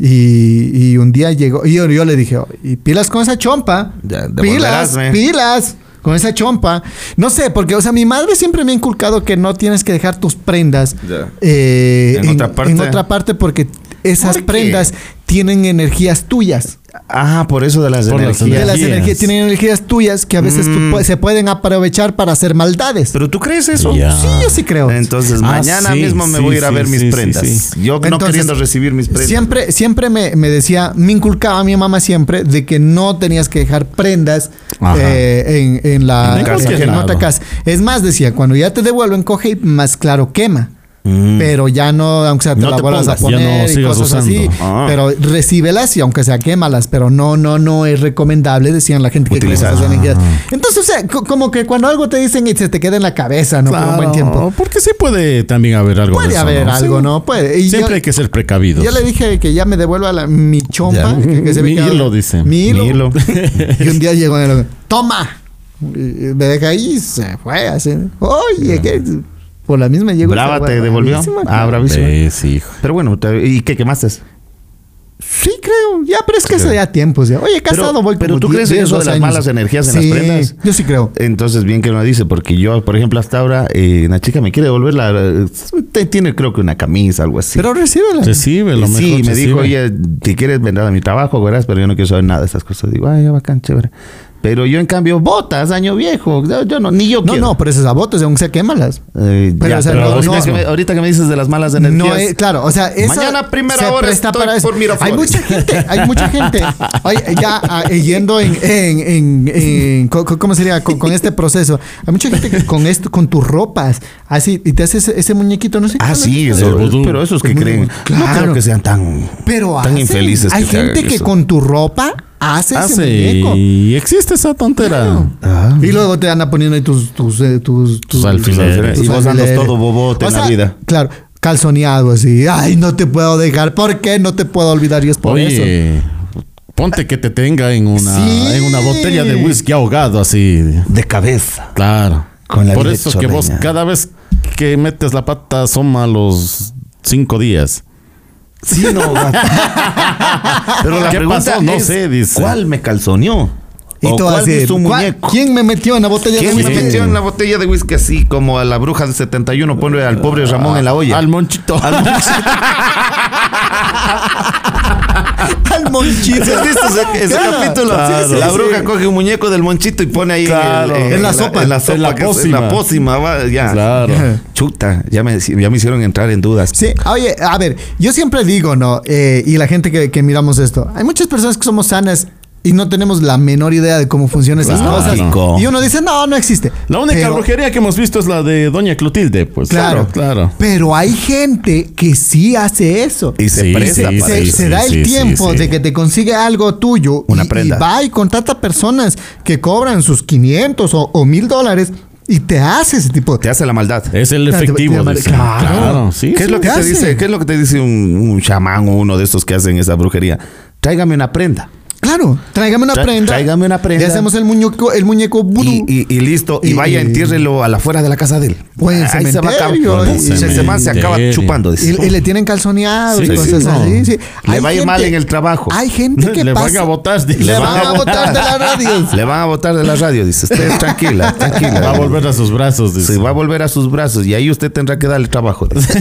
Y, y un día llegó, y yo, yo le dije, "Oh, y pilas con esa chompa, Ya, pilas, devolverás, ¿eh? pilas con esa chompa". No sé, porque, o sea, mi madre siempre me ha inculcado que no tienes que dejar tus prendas Ya. eh, En otra parte. en otra parte porque esas ¿Por qué? prendas tienen energías tuyas. Ah, por eso de las Por las energías. De las Energías. energías, tienen energías tuyas que a veces tú Mm. pu- se pueden aprovechar para hacer maldades. ¿Pero tú crees eso? Ya. Sí, yo sí creo. Entonces, Ah, mañana sí, mismo me sí, voy a ir a sí, ver mis sí, sí, prendas. sí. Yo no Entonces, queriendo recibir mis prendas. Siempre, siempre me, me decía, me inculcaba a mi mamá siempre de que no tenías que dejar prendas Ajá. eh, en, en la En en, cualquier en lado. otra casa. Es más, decía, cuando ya te devuelven, coge y más claro quema. Mm. Pero ya no, aunque sea te No la te vuelvas a pongas, ya poner no y sigas cosas usando. así. Ah. Pero recíbelas y aunque sea quémalas. Pero no, no, no es recomendable, decían la gente que cree en Utilizar. esas energías. Ah. Entonces, o sea, co- como que cuando algo te dicen y se te queda en la cabeza, ¿no? Por un buen tiempo. Porque sí puede también haber algo de Puede eso, haber ¿no? algo, Sí. ¿no? Puede. Y Siempre yo- hay que ser precavidos. Yo le dije que ya me devuelva la- mi chompa. Ya. Que, que se Mi me queda- hilo, dice. Mi hilo. Mi hilo. Y un día llegó y le digo, ¡toma! Y me deja ahí y se fue así. Oye, ¿qué? Por la misma llegó. ¿Brava esa te hueva, devolvió? bravísima, Ah, claro. bravísima. Sí, sí, hijo. Pero bueno, te- ¿y qué quemaste? Sí, creo. Ya, pero es que hace ya tiempos. Ya. Oye, casado Pero- voy pero como ¿tú diez, crees en eso de doce las años. malas energías en las Sí, prendas? yo sí creo. Entonces, bien que lo dice, porque yo, por ejemplo, hasta ahora, eh, una chica me quiere devolver la. te- Tiene, creo que una camisa, algo así. Pero recíbela. Recibe, lo mejor. sí, me recibe. dijo, oye, si quieres vender a mi trabajo, verás, pero yo no quiero saber nada de esas cosas. Digo, ay, ya bacán, chévere. Pero yo, en cambio, botas, año viejo. Yo, yo no, ni yo No, quiero. no, pero esas abotas, aunque sea quémalas. Eh, Pero, ya, o sea, pero no- ahorita, no- que me, ahorita que me dices de las malas energías. No es, claro, o sea, esa Mañana, primera se hora, presta estoy para eso. por Miraflores. Hay mucha gente, hay mucha gente, oye, ya ah, eh, yendo en, en, en, en- co- co- ¿cómo sería? Con, con este proceso. Hay mucha gente que con esto, con tus ropas, así, y te haces ese, ese muñequito, no sé. Ah, cómo sí, le- eso, El vudú. pero esos que Es muy creen. bueno. No Claro. creo que sean tan, Pero tan hacen. infelices. Hay que te hagan gente que eso. con tu ropa hace, ese Hace muñeco. y existe esa tontera. Ah. Y luego te anda poniendo ahí tus, tus, eh, tus, Tus alfileres. Y vos andas alfileres. todo bobote O en la sea, vida. Claro, calzoneado así. Ay, no te puedo dejar. ¿Por qué no te puedo olvidar? Y es por eso. Oye, ponte que te tenga en una, Sí. en una botella de whisky ahogado así. De cabeza. Claro. Con la Por vida eso hecho que vos leña. cada vez que metes la pata asoma a los cinco días. Sí, no. gato. Pero la ¿Qué pregunta pasó? No es, sé, dice. ¿cuál me calzoneó? Y ¿O tú cuál así, hizo un ¿cuál- muñeco? ¿quién me metió en la botella ¿Quién de me whisky? metió en la botella de whisky así como a la bruja del setenta y uno? Pone al pobre Ramón en la olla. Al monchito. Al monchito. Al monchito. ¿Sí has visto ese, ese Claro. capítulo? Claro. la Sí, bruja sí. coge un muñeco del monchito y pone ahí en Claro. el- En la sopa. En la sopa. En la que es- pócima. En la pócima. va, ya. Claro. Chuta, ya me, ya me hicieron entrar en dudas. Sí, oye, a ver, yo siempre digo, ¿no? Eh, y la gente que, que miramos esto, hay muchas personas que somos sanas y no tenemos la menor idea de cómo funcionan esas Claro. cosas. Y uno dice, no, no existe. La única Pero- brujería que hemos visto es la de Doña Clotilde, pues. Claro, Claro, claro. Pero hay gente que sí hace eso. Y se Sí, presta sí, para se, eso. se sí, da el sí, tiempo sí, sí. de que te consigue algo tuyo Una y, prenda. y va y contrata personas que cobran sus quinientos o, o mil dólares y te hace ese tipo Te hace la maldad. Es el Claro, te- efectivo. te- dice. claro. Claro, sí. ¿Qué es sí. lo que ¿qué te hace? dice? ¿Qué es lo que te dice un, un chamán o uno de estos que hacen esa brujería? Tráigame una prenda. Claro, tráigame una Tra- prenda. tráigame una prenda. Le hacemos el muñeco, el muñeco vudú. Y, y- y listo. Y, Y- vaya, entiérrelo a la afuera de la casa de él. O en el Ahí se va a acabar. cementerio, Pum, y- y ese man se acaba cementerio. chupando. Y, dice. y le tienen calzoneado Sí, y sí, cosas no. así. sí. Le Hay va a ir gente- mal en el trabajo. Hay gente que Le pasa. van a botar. dice. Le van a botar de la radio. Le van a botar de la radio. Dice, usted tranquila, tranquila. Va a volver a sus brazos. Dice. Se va a volver a sus brazos y ahí usted tendrá que darle trabajo. dice.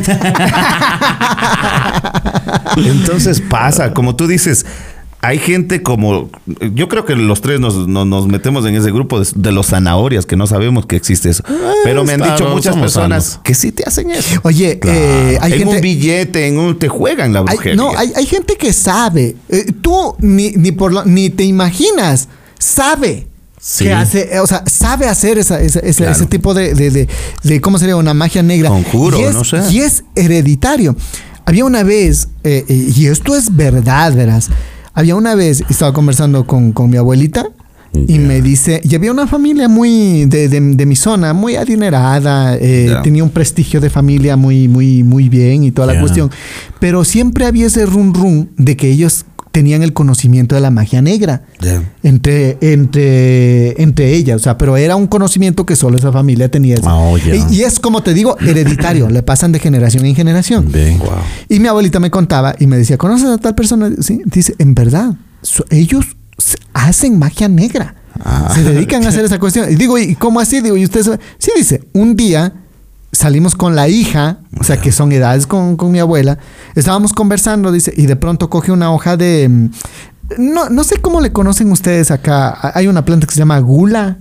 Entonces pasa, como tú dices, hay gente como, yo creo que los tres nos, nos, nos metemos en ese grupo de, de los zanahorias, que no sabemos que existe eso. Pero me han claro, dicho muchas somos personas sanos. que sí te hacen eso. Oye, eh, hay en gente. un billete, en un, te juegan la hay- brujería. no, hay, hay gente que sabe. Eh, tú ni, ni, por lo- ni te imaginas. Sabe. Sí. Que hace, eh, o sea, sabe hacer esa, esa- ese, Claro. ese tipo de, de, de, de, ¿cómo sería? Una magia negra. Conjuro, y es, no sé. Y es hereditario. Había una vez, eh, eh, y esto es verdad, verás. Había una vez, estaba conversando con, con mi abuelita y Ya. me dice, y había una familia muy de, de, de mi zona, muy adinerada, eh, Ya. tenía un prestigio de familia muy, muy, muy bien y toda la Ya. cuestión. Pero siempre había ese rum rum de que ellos tenían el conocimiento de la magia negra Ya. entre, entre, entre ellas, o sea, pero era un conocimiento que solo esa familia tenía. Ah, oh, ya. y, y es como te digo, hereditario, le pasan de generación en generación. Ven. Wow. Y mi abuelita me contaba y me decía, ¿conoces a tal persona? Sí, dice, en verdad, so- ellos s- hacen magia negra. Ah. Se dedican a hacer esa cuestión. Y digo, ¿y cómo así? Digo, ¿y usted sabe? Sí, dice, un día salimos con la hija, o sea, que son edades con, con mi abuela. Estábamos conversando, dice, y de pronto coge una hoja de... No, no sé cómo le conocen ustedes acá. Hay una planta que se llama gula.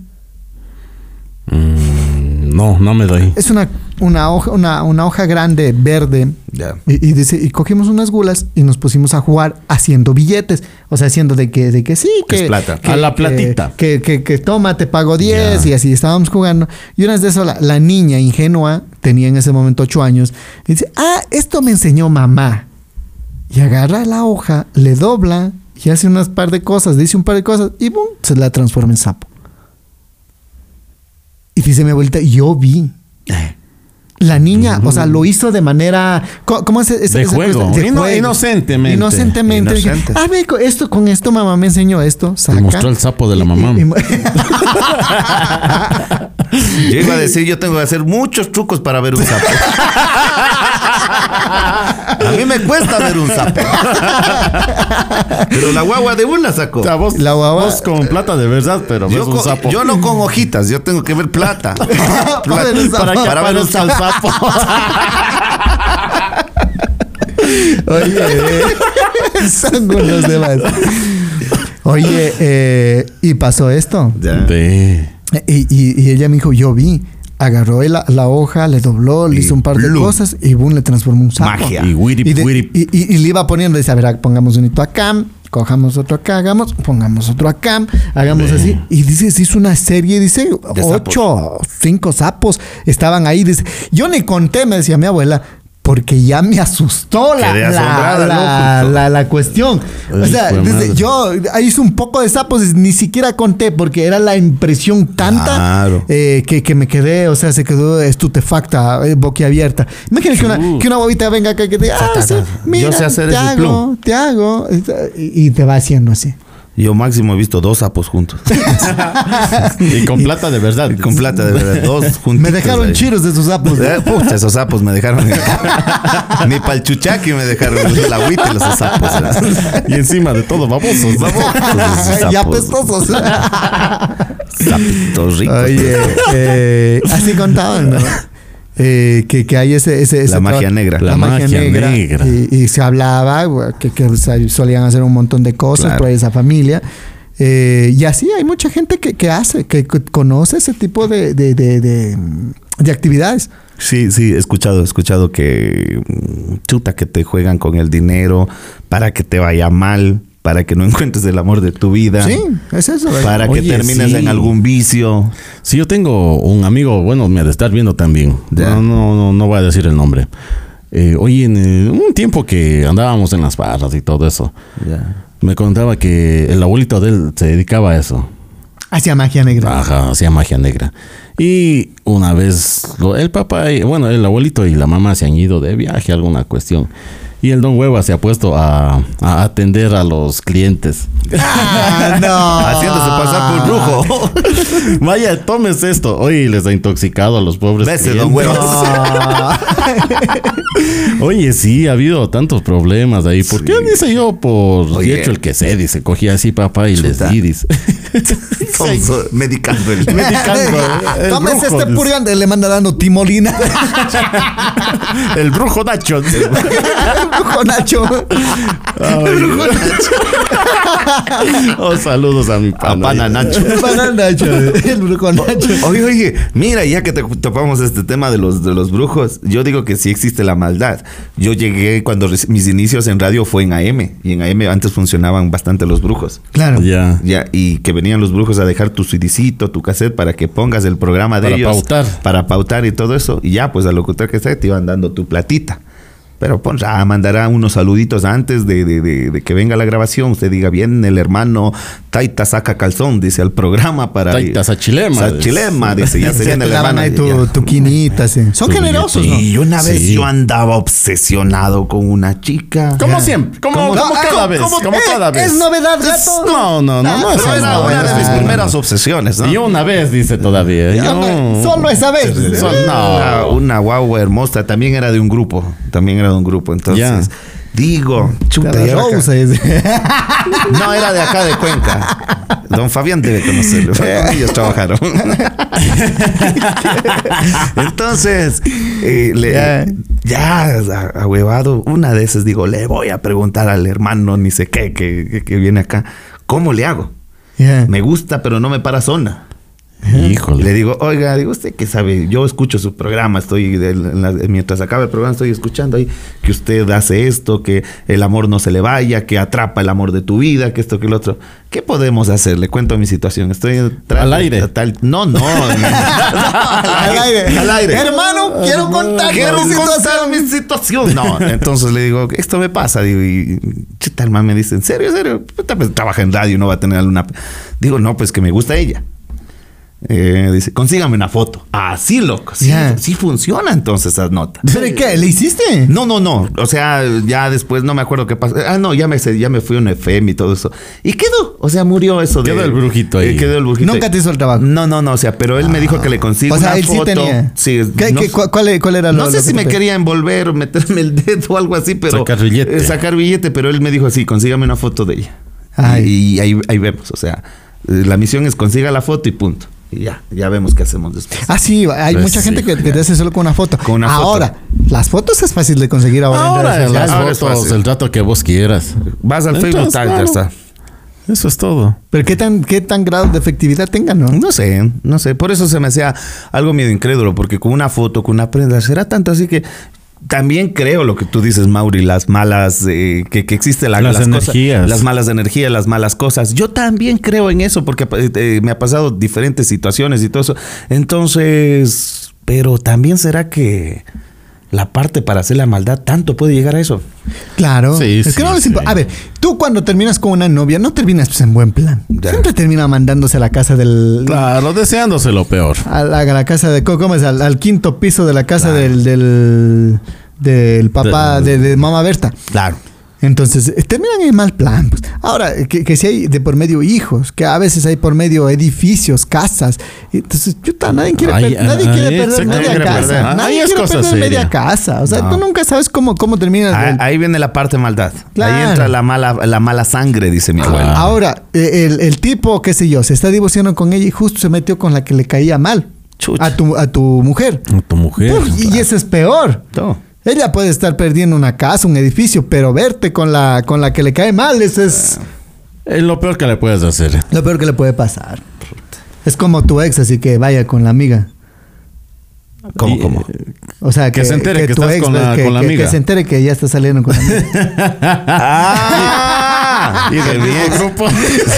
Mm, no, no me doy. Es una, una, hoja, una, una hoja grande, verde. Yeah. Y, y dice, y cogimos unas gulas y nos pusimos a jugar haciendo billetes. O sea, haciendo de que, de que sí, que... Es plata. que A la platita. Que, que, que, que toma, te pago diez. Yeah. Y así estábamos jugando. Y una vez de eso, la, la niña ingenua, tenía en ese momento ocho años, y dice, ah, esto me enseñó mamá. Y agarra la hoja, le dobla y hace unas par de cosas, dice un par de cosas y ¡bum! Se la transforma en sapo. Y dice mi abuelita, yo vi. La niña, uh-huh. o sea, lo hizo de manera... ¿Cómo es? es de es, juego. De Ino, juego. Inocentemente. Inocentemente. Inocente. Ah, ve, esto, con esto mamá me enseñó esto. Saca. Te mostró el sapo de la mamá. Y, y, y, Yo iba a decir, yo tengo que hacer muchos trucos para ver un sapo. A mí me cuesta ver un sapo. Pero la guagua de una sacó. O sea, vos, La guagua- vos con plata de verdad, pero ves Yo, un con- sapo. yo no con hojitas, yo tengo que ver plata. Plata. Para ver un sapo. Para que Para ver un aparezca el sapo. Oye, eh, son unos demás. Oye, eh, y pasó esto. Ya. Ve. Y, y, y ella me dijo, yo vi. Agarró la, la hoja, le dobló, le Y hizo un par de ¡blum! cosas y boom, le transformó un sapo. Magia. Y wirip, Y, de- wirip. y, y- y le iba poniendo, dice, a ver, pongamos un hito acá, cojamos otro acá, hagamos, pongamos otro acá, hagamos Ve. así. Y dice, se hizo una serie, dice, De ocho, cinco sapos estaban ahí. Dice, yo ni conté, me decía mi abuela, porque ya me asustó la, Quedé la, asombrada, la, loco. la, la cuestión. O Ay, sea, hijo de dice, madre. yo ahí hice un poco de sapos, ni siquiera conté, porque era la impresión tanta Claro. eh, que, que me quedé, o sea, se quedó estupefacta, eh, boquiabierta. Imagínate que una, Uh. que una bobita venga acá y que te diga, ah, sí, mira, Yo sé hacer te ese hago, plum. te hago, y, y te va haciendo así. Yo máximo he visto dos sapos juntos. Y con plata de verdad. Y con plata de verdad, dos juntitos. Me dejaron ahí. chiros de esos sapos. Eh, Pucha, esos sapos me dejaron. Ni para el chuchaqui me dejaron el agüite los sapos. Y encima de todo, babosos. Babosos, Ya sapos. pestosos. Sapitos ricos. Oye, eh, así contaban, ¿no? Eh, que, que hay ese, ese, ese La magia trabajo- negra. La, La magia, magia negra. negra. Y, y se hablaba güey, que, que solían hacer un montón de cosas Claro. por esa familia. Eh, y así hay mucha gente que, que hace, que, que conoce ese tipo de, de, de, de, de actividades. Sí, sí, he escuchado, he escuchado que mm, chuta que te juegan con el dinero para que te vaya mal, para que no encuentres el amor de tu vida, Sí, es eso. ¿verdad? para Oye, que termines sí. en algún vicio. Sí, yo tengo un amigo, bueno, me ha de estar viendo también. Ya. No, no, no, no voy a decir el nombre. Eh, oye, en eh, un tiempo que andábamos en las barras y todo eso, Ya. me contaba que el abuelito de él se dedicaba a eso. Hacia magia negra. Ajá, hacía magia negra. Y una vez, lo- el papá, y- bueno, el abuelito y la mamá se han ido de viaje, alguna cuestión. Y el don Hueva se ha puesto a, a atender a los clientes. Ah, no. Haciéndose pasar por brujo. Vaya, tomes esto. Oye, les ha intoxicado a los pobres Ves, clientes. don Huevas. Oye, sí, ha habido tantos problemas ahí. ¿Por qué dice yo? Por Oye. de hecho el que sé, dice, cogía así papá y les Chuta. di, dice. Son- son medicando el. Medicando, el Tómese brujo, este dice. purgante. Le manda dando timolina. El brujo Nacho. dice. Brujo Nacho. Ay. Oh, saludos a mi A pana. pana Nacho. Para Nacho. El brujo Nacho. Oye, oye, mira, ya que te topamos este tema de los, de los brujos, yo digo que sí existe la maldad. Yo llegué cuando reci- mis inicios en radio fue en A M, y en A M antes funcionaban bastante los brujos. Claro. Ya. Ya, y que venían los brujos a dejar tu C Dcito, tu cassette para que pongas el programa de Para ellos. pautar. Para pautar y todo eso. Y ya, pues al locutor que está te iban dando tu platita. Pero pues ah, mandará unos saluditos antes de, de, de, de que venga la grabación. Usted diga, bien, el hermano Taita saca calzón, dice, al programa para... Taita Sachilema. Sachilema, dice, ya se Ya viene te el daban hermano. ahí tu, ya. tu quinita, sí. Son Tu generosos, ¿no? Y una vez Sí. yo andaba obsesionado con una chica. Como Ya. siempre, como, ¿Cómo? como Ah, cada ¿cómo- vez, cómo- como eh, cada vez. ¿Es novedad, gato? No, no, no, Ah, no es Pero era algo una de mis nuevo. primeras obsesiones, ¿no? Y una vez, dice todavía. Ya Yo- me- Solo esa vez. Sol- Una, no. una guagua hermosa, también era de un grupo, también era de un grupo, entonces Ya. Digo, chuta, De y la ahora Rosa, acá- ese. no era de acá de Cuenca. Don Fabián debe conocerlo. Ellos trabajaron. Entonces, eh, le- Ya. ya ahuevado, una de esas digo, le voy a preguntar al hermano, ni sé qué, que, que, que viene acá, ¿cómo le hago? Ya. Me gusta, pero no me para zona. Híjole. Le digo, oiga, digo, usted que sabe, yo escucho su programa, estoy de- en la- mientras acaba el programa estoy escuchando ahí que usted hace esto, que el amor no se le vaya, que atrapa el amor de tu vida, que esto, que el otro. ¿Qué podemos hacer? Le cuento mi situación. Estoy tra- Al aire. tal- no, no, no, Al aire. Al aire. Hermano, quiero contar Quiero mi contar situación. mi situación. No, entonces le digo, esto me pasa. Digo, y chuta, el man me dice, ¿en serio, en serio? Puta, pues, trabaja en radio, no va a tener alguna. Digo, no, pues que me gusta ella. Eh, dice, consígame una foto. Así, loco. Sí, Ya. sí funciona entonces esa nota. ¿Pero qué? ¿Le hiciste? No, no, no. O sea, ya después no me acuerdo qué pasó. Ah, no, ya me, ya me fui a un F M y todo eso. Y quedó. O sea, murió eso de. Quedó el brujito ahí. Eh, quedó el brujito. Nunca te hizo el trabajo. No, no, no. O sea, pero él me dijo que le consigo O sea, una él sí foto. tenía. Sí, ¿Qué- no, qué- cu- cuál, cuál era lo no sé lo si que me te- quería envolver o meterme el dedo o algo así, pero. Sacar billete. eh, sacar billete, pero él me dijo así: consígame una foto de ella. Ay. Y, y ahí, ahí vemos. O sea, eh, la misión es consiga la foto y punto. Y ya, ya vemos qué hacemos después. Ah, sí, hay Pues mucha sí, gente que, que te hace solo con una foto. Con una foto. ahora, las fotos es fácil de conseguir ahora, en Ahora redes las sociales. Ahora es fotos, fácil. el rato que vos quieras. Vas al Entonces, Facebook, tal, ya claro. está. Eso es todo. Pero qué tan, qué tan grado de efectividad tengan, ¿no? No sé, no sé. Por eso se me hacía algo medio incrédulo, porque con una foto, con una prenda, será tanto así que también creo lo que tú dices, Mauri, las malas, eh, que, que existe la, Las las energías. cosas, las malas energías, las malas cosas. Yo también creo en eso, porque eh, me ha pasado diferentes situaciones y todo eso. Entonces, pero también será que la parte para hacer la maldad tanto puede llegar a eso. Claro. Sí, es que sí, no les sí. impo- A ver, tú cuando terminas con una novia, no terminas pues, en buen plan. Ya. Siempre termina mandándose a la casa del. Claro, deseándose lo peor. A la, a la casa de. ¿Cómo es? Al, al quinto piso de la casa del, del. del papá De- de, de mamá Berta. Claro. Entonces, eh, terminan en mal plan. Pues. Ahora, que, que si hay de por medio hijos, que a veces hay por medio edificios, casas. Entonces, chuta, nadie quiere, Ay, per- nadie ay, quiere perder exactamente, media quiere casa. perder. Ahí Nadie es quiere cosa perder seria. media casa. O sea, No. tú nunca sabes cómo, cómo terminas. Ahí, el- ahí viene la parte maldad. Claro. Ahí entra la mala, la mala sangre, dice mi abuela. Ah. Ahora, eh, el, el tipo, qué sé yo, se está divorciando con ella y justo se metió con la que le caía mal. Chucha. A tu, a tu mujer. Tu mujer. Uf, y eso es peor. No. Ella puede estar perdiendo una casa, un edificio, pero verte con la, con la que le cae mal, eso es Es lo peor que le puedes hacer. lo peor que le puede pasar. Es como tu ex, así que vaya con la amiga. ¿Cómo, Y, cómo? eh, O sea, Que que, se entere que tu estás ex, con la- que, con la que- amiga. que se entere que ya está saliendo con la amiga. ¡Ah! Y del bien. mismo grupo.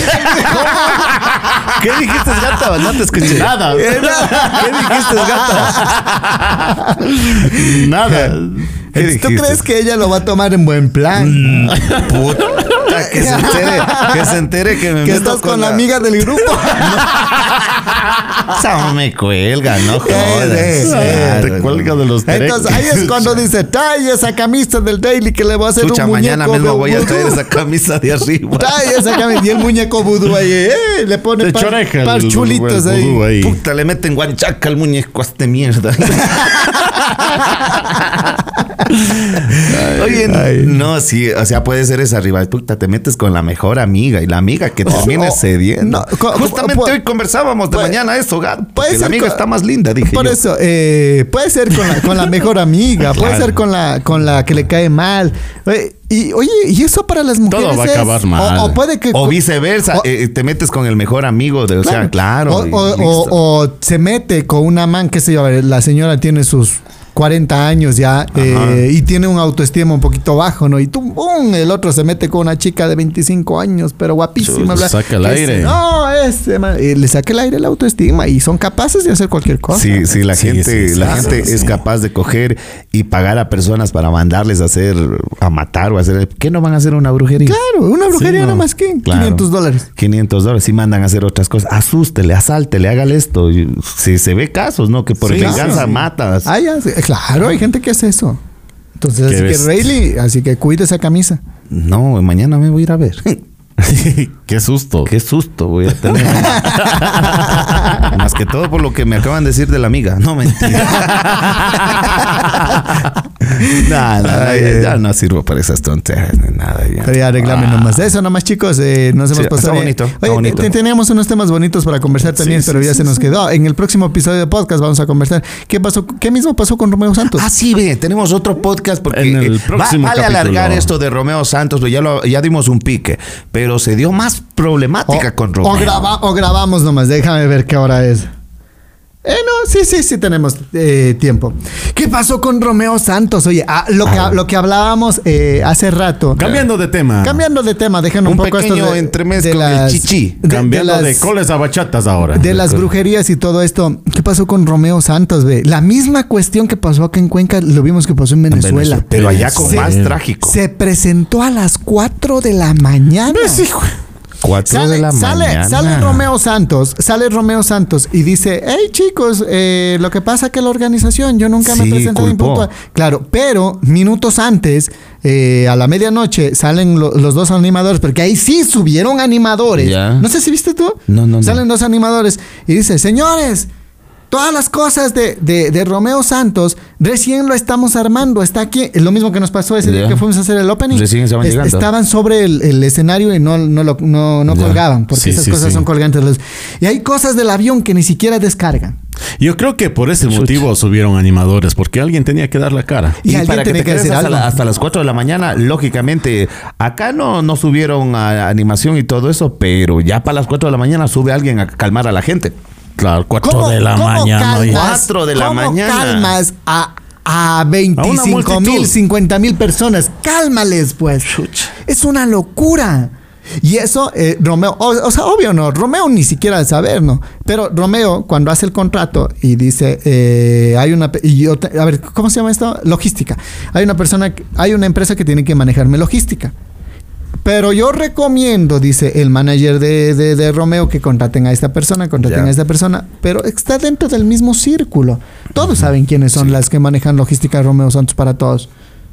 ¿Qué dijiste, gata? No te escuché. Nada. Eh, nada. ¿Qué dijiste, gata? Nada. ¿Qué ¿Tú dijiste? crees que ella lo va a tomar en buen plan? Puta, que se entere, que se entere que me Que meto estás con la amiga del grupo. Esa me cuelga, no Sí, jodas. sí, sí. Claro. Te cuelga de los Entonces ahí es cuando dice, trae esa camisa del Daily que le voy a hacer Chucha, un muñeco mañana mismo voy a vudú". traer esa camisa de arriba. Trae esa camisa y el muñeco vudú ahí, eh, le pone Te par, choreja par el- chulitos el ahí. vudú ahí. Puta, le meten guanchaca al muñeco a este mierda. Oye, Ay. no, sí, o sea, puede ser esa rival. Puta, te metes con la mejor amiga y la amiga que termine oh, cediendo. no, co- Justamente pu- hoy conversábamos de puede- mañana eso, gato. puede Porque ser la amiga co- está más linda, dije Por yo. eso, eh, puede ser con la, con la mejor amiga, puede Claro. ser con la, con la que le cae mal. Eh, Y oye, y eso para las mujeres Todo va a es- acabar mal. O, o puede que... O viceversa, o- eh, te metes con el mejor amigo de, o sea, claro. O, y o- listo. o- o se mete con una man, qué sé yo, a ver, la señora tiene sus cuarenta años ya eh, y tiene un autoestima un poquito bajo, ¿no? Y tú, ¡pum! El otro se mete con una chica de veinticinco años, pero guapísima. Chus, bla. saca el Ese, aire. no, ese man, eh, le saca el aire la autoestima y son capaces de hacer cualquier cosa. Sí, sí, la Sí, gente, sí, la sí, gente sí, es sí. capaz de coger y pagar a personas para mandarles a hacer, a matar o a hacer. ¿Qué no van a hacer una brujería? Claro, una brujería Sí, no. nada más que Claro. quinientos dólares. quinientos dólares. Si mandan a hacer otras cosas, asústele, asáltele, hágale esto. Y se, se ve casos, ¿no? Que por Sí, venganza sí. matas. Ah, ya, sí, claro, hay gente que hace eso. Entonces, Qué así que bestia. Rayleigh, así que cuide esa camisa. No, mañana me voy a ir a ver. Qué susto. Qué susto voy a tener. Más que todo por lo que me acaban de decir de la amiga. No, mentira. Nada, nada, ya, ya no sirvo para esas tonterías ni nada. Ya. Pero ya arreglame Ah. nomás. Eso nomás, chicos. Eh, nos hemos Sí, pasado está bien. bonito, está Oye, bonito. te- teníamos unos temas bonitos para conversar también, Sí, pero sí, ya sí, se nos sí. quedó. En el próximo episodio de podcast vamos a conversar. ¿Qué pasó? ¿Qué mismo pasó con Romeo Santos? Ah, sí, ve, tenemos otro podcast porque En el eh, va- próximo vale capítulo. alargar esto de Romeo Santos, pues ya, lo, ya dimos un pique, pero se dio más problemática con Romeo. o, graba- o grabamos nomás. Déjame ver qué hora es. Eh, no, sí, sí, sí tenemos eh, tiempo. ¿Qué pasó con Romeo Santos? Oye, ah, lo, que, Ah. lo que hablábamos eh, hace rato. Cambiando de tema. Cambiando de tema, déjenme un, Un poco esto pequeño de, entremés de con el las- chichi. de- de Cambiando de, las- coles a bachatas ahora. de las brujerías y todo esto. ¿Qué pasó con Romeo Santos, ve? La misma cuestión que pasó acá en Cuenca, lo vimos que pasó en En Venezuela. Venezuela, pero allá con Se- más trágico. Se presentó a las cuatro de la mañana. ¿Ves, hijo? Cuatro Sale, de la sale, mañana. sale Romeo Santos, sale Romeo Santos y dice, hey chicos, eh, lo que pasa que la organización, yo nunca me Sí, he presentado culpó. impuntual. Claro, pero minutos antes, eh, a la medianoche, salen lo- los dos animadores, porque ahí sí subieron animadores. Ya. No sé si viste tú. No, no, no. Salen dos animadores y dice, señores, todas las cosas de, de, de Romeo Santos recién lo estamos armando. Está aquí. Lo mismo que nos pasó ese día Ya. que fuimos a hacer el opening. Recién estaban Es- llegando. Estaban sobre el, el escenario y no, no, lo, no, no Ya. colgaban, porque Sí, esas sí, cosas sí. son colgantes. Y hay cosas del avión que ni siquiera descargan. Yo creo que por ese motivo subieron animadores, porque alguien tenía que dar la cara. Y, alguien para que tiene te que quedes decir hasta, algo. la- hasta las cuatro de la mañana, lógicamente, acá no, no subieron a animación y todo eso, pero ya para las cuatro de la mañana sube alguien a calmar a la gente. Claro, cuatro ¿Cómo- de la cómo mañana. oye. calmas- Cuatro de la cómo mañana. calmas a, a veinticinco mil, multitud. cincuenta mil personas? Cálmales, pues. Es una locura. Y eso, eh, Romeo, o, o sea, obvio no, Romeo ni siquiera al saber, ¿no? Pero Romeo, cuando hace el contrato y dice, eh, hay una, pe- y yo te- a ver, ¿cómo se llama esto? Logística. Hay una persona, que- hay una empresa que tiene que manejarme logística. Pero yo recomiendo, dice el manager de, de, de Romeo, que contraten a esta persona, contraten Ya. a esta persona, pero está dentro del mismo círculo. Todos saben quiénes son las que manejan logística de Romeo Santos para todos.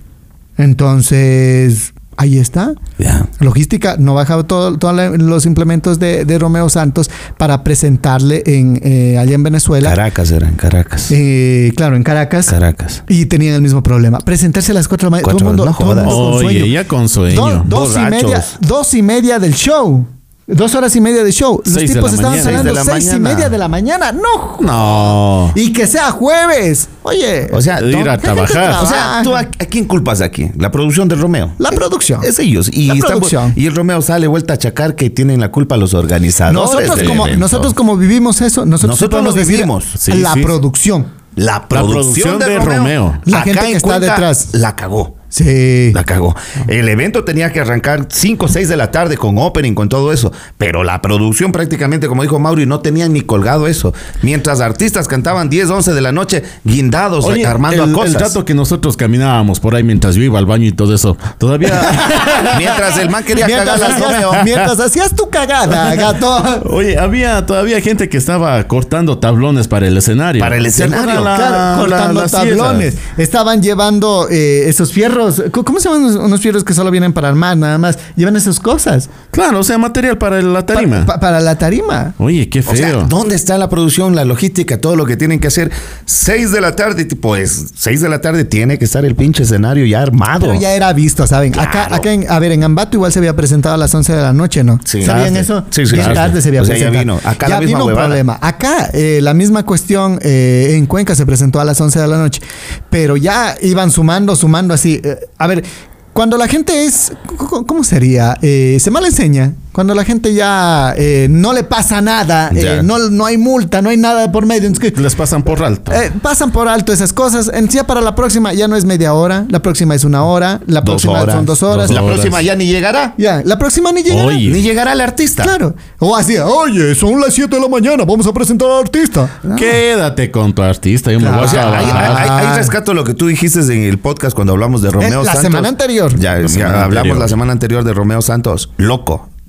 Entonces, ahí está. Ya. Logística no baja todo- todos los implementos de, de Romeo Santos para presentarle en, eh, allá en Venezuela. Caracas era, en Caracas. Eh, claro, en Caracas. Caracas. Y tenían el mismo problema. Presentarse a las cuatro de la mañana. Todo el mundo, Cuatro, no todo el mundo con Oye, sueño. ya con Do- sueño. dos, y borrachos. media, dos y media del show. Dos horas y media de show. Los Seis de tipos la estaban mañana. hablando Seis de la seis y mañana. media de la mañana. No. No. Y que sea jueves. Oye. O sea, Ir a ¿qué trabajar. O sea, ¿tú a, a quién culpas aquí? La producción del Romeo. La producción. Es ellos. Y, La está- producción. y el Romeo sale vuelta a achacar que tienen la culpa los organizadores. nosotros del como, evento. nosotros como vivimos eso, nosotros, Nosotros podemos lo decir vivimos. Sí, la sí. producción. La producción, producción de Romeo. La acá gente que en está Cuenca detrás. la cagó. Sí. La cagó. El evento tenía que arrancar cinco o seis de la tarde con opening, con todo eso. Pero la producción prácticamente, como dijo Mauri, no tenían ni colgado eso. Mientras artistas cantaban diez, once de la noche guindados, Oye, armando el, a cosas. el rato que nosotros caminábamos por ahí mientras yo iba al baño y todo eso, todavía... Mientras el man quería Mientras cagar las Romeo. hacías, mientras hacías tu cagada, gato. Oye, había todavía gente que estaba cortando tablones para el escenario. Para el escenario, La- Claro, la- cortando las tablones. sierras. Estaban llevando eh, esos fierros. ¿Cómo cómo se llaman unos, unos fierros que solo vienen para armar nada más? Llevan esas cosas. Claro, o sea, material para la tarima. Pa- pa- para la tarima. Oye, qué O sea, feo. ¿dónde está la producción, la logística, todo lo que tienen que hacer? Seis de la tarde, pues seis de la tarde tiene que estar el pinche escenario ya armado. Pero ya era visto, ¿saben? Claro. Acá, acá en, a ver, en Ambato igual se había presentado a las once de la noche, ¿no? Sí. ¿Sabían Tarde. eso? Sí, sí, Bien tarde. tarde se había O sea, ya presentado. vino. Acá ya la misma vino un huevada. problema. Acá eh, la misma cuestión eh, en Cuenca se presentó a las once de la noche. Pero ya iban sumando, sumando así. Eh, a ver, cuando la gente es... ¿Cómo cómo sería? Eh, se mal enseña. Cuando la gente ya eh, no le pasa nada, eh, Ya. no, no hay multa, no hay nada por medio. Es que, Les pasan por alto. eh, pasan por alto esas cosas. En sí, para la próxima ya no es media hora. La próxima es una hora. La Dos próxima horas. son dos horas. Dos La horas. próxima ya ni llegará. Ya, la próxima ni llegará. Oye. Ni llegará el artista. Claro. O así, oye, son las siete de la mañana, vamos a presentar al artista. Quédate con tu artista. Yo me Claro. voy O sea, a ahí, trabajar. ahí- ahí rescato lo que tú dijiste en el podcast cuando hablamos de Romeo Eh, la Santos. semana anterior. Ya, La ya semana hablamos anterior. la semana anterior de Romeo Santos. Loco.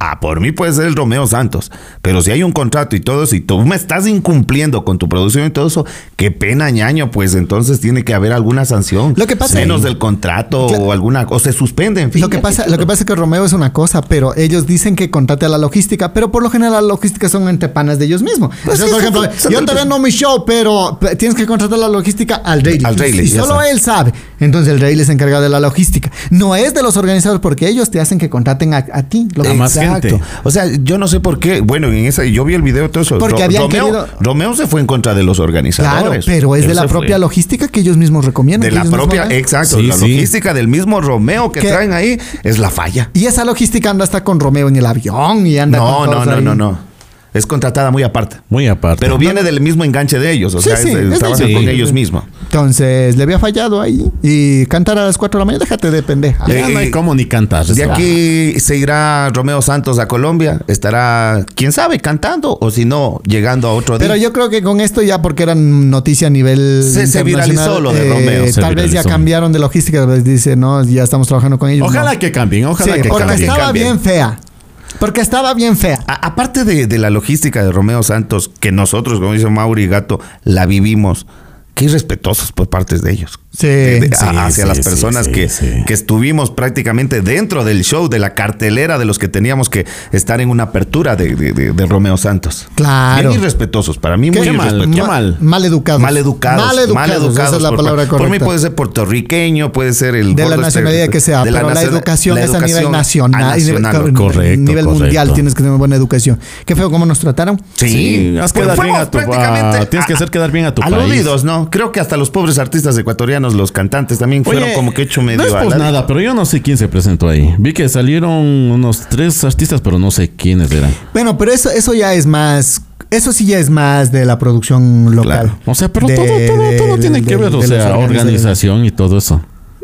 Ah, por mí puede ser el Romeo Santos. Pero si hay un contrato y todo eso, y tú me estás incumpliendo con tu producción y todo eso, qué pena, ñaño, pues entonces tiene que haber alguna sanción. Lo que pasa menos sí. del contrato Claro. o alguna, o se suspende, en fin. Lo que pasa, lo que pasa es que Romeo es una cosa, pero ellos dicen que contrate a la logística, pero por lo general la logística son entre panas de ellos mismos. Pues Entonces, sí, por ejemplo, son- son- yo te vendo mi show, pero p- tienes que contratar la logística al Rayleigh. Al Rayleigh, Y ya solo está. él sabe. Entonces el Rayleigh es encargado de la logística. No es de los organizadores porque ellos te hacen que contraten a, a ti. Lo A que- más Exacto. gente. O sea, yo no sé por qué. Bueno, en esa, yo vi el video todo eso. Porque habían Romeo, querido- Romeo se fue en contra de los Claro, organizadores. pero es Él de la se propia fue. logística que ellos mismos recomiendan. De que la ellos mismos propia, hagan. exacto. Sí, la sí. logística del mismo Romeo que Que- traen ahí es la falla. Y esa logística anda hasta con Romeo en el avión y anda No, con no, todos no, ahí. no, no. Es contratada muy aparte. Muy aparte. Pero viene del mismo enganche de ellos. O Sí, sea, sí, es- es de- trabajan sí. con ellos mismos. Entonces le había fallado ahí. Y cantar a las cuatro de la mañana, déjate de pendeja. Ya no hay cómo ni cantar. De eso. aquí se irá Romeo Santos a Colombia. Estará, quién sabe, cantando o si no, llegando a otro día. Pero yo creo que con esto ya porque era noticia a nivel Se- se internacional, viralizó lo de Romeo, se tal vez ya viralizó. cambiaron de logística, pues dice, no, ya estamos trabajando con ellos. Ojalá no. que cambien, ojalá Sí, que porque cambien. estaba cambien. bien fea. Porque estaba bien fea. A- aparte de, de la logística de Romeo Santos, que nosotros, como dice Mauri Gato, la vivimos, qué irrespetuosos por parte de ellos. Sí. De- de- Sí, hacia sí, las sí, personas sí, que, sí. que estuvimos prácticamente dentro del show, de la cartelera de los que teníamos que estar en una apertura de, de- de- de Romeo Santos. Claro. Bien irrespetuosos, para mí Qué muy mal, irrespetuosos. qué Ma- mal. Mal educados. Mal educados, Mal educados. mal educados. Esa es la por, palabra por correcta. mí puede ser puertorriqueño, puede ser el de la gordo este- nacionalidad que sea, de pero la nacional- educación la es a nivel educación nacional, a nacional, a nivel, correcto, nivel mundial correcto. tienes que tener buena educación. Qué feo cómo nos trataron. Sí, Sí, haz Pues quedar bien fuimos a tu- prácticamente a- tienes que hacer quedar bien a tu país. aludidos, ¿no? Creo que hasta los pobres artistas ecuatorianos, los cantantes también fueron Oye, como que hecho medio no es por aladito. nada, pero yo no sé quién se presentó ahí. Vi que salieron unos tres artistas, pero no sé quiénes eran. Bueno, pero eso, eso ya es más. Eso sí ya es más de la producción local. Claro. O sea, pero De- todo, todo, de- todo tiene de- que ver, de o los sea, organizadores. organización y todo eso.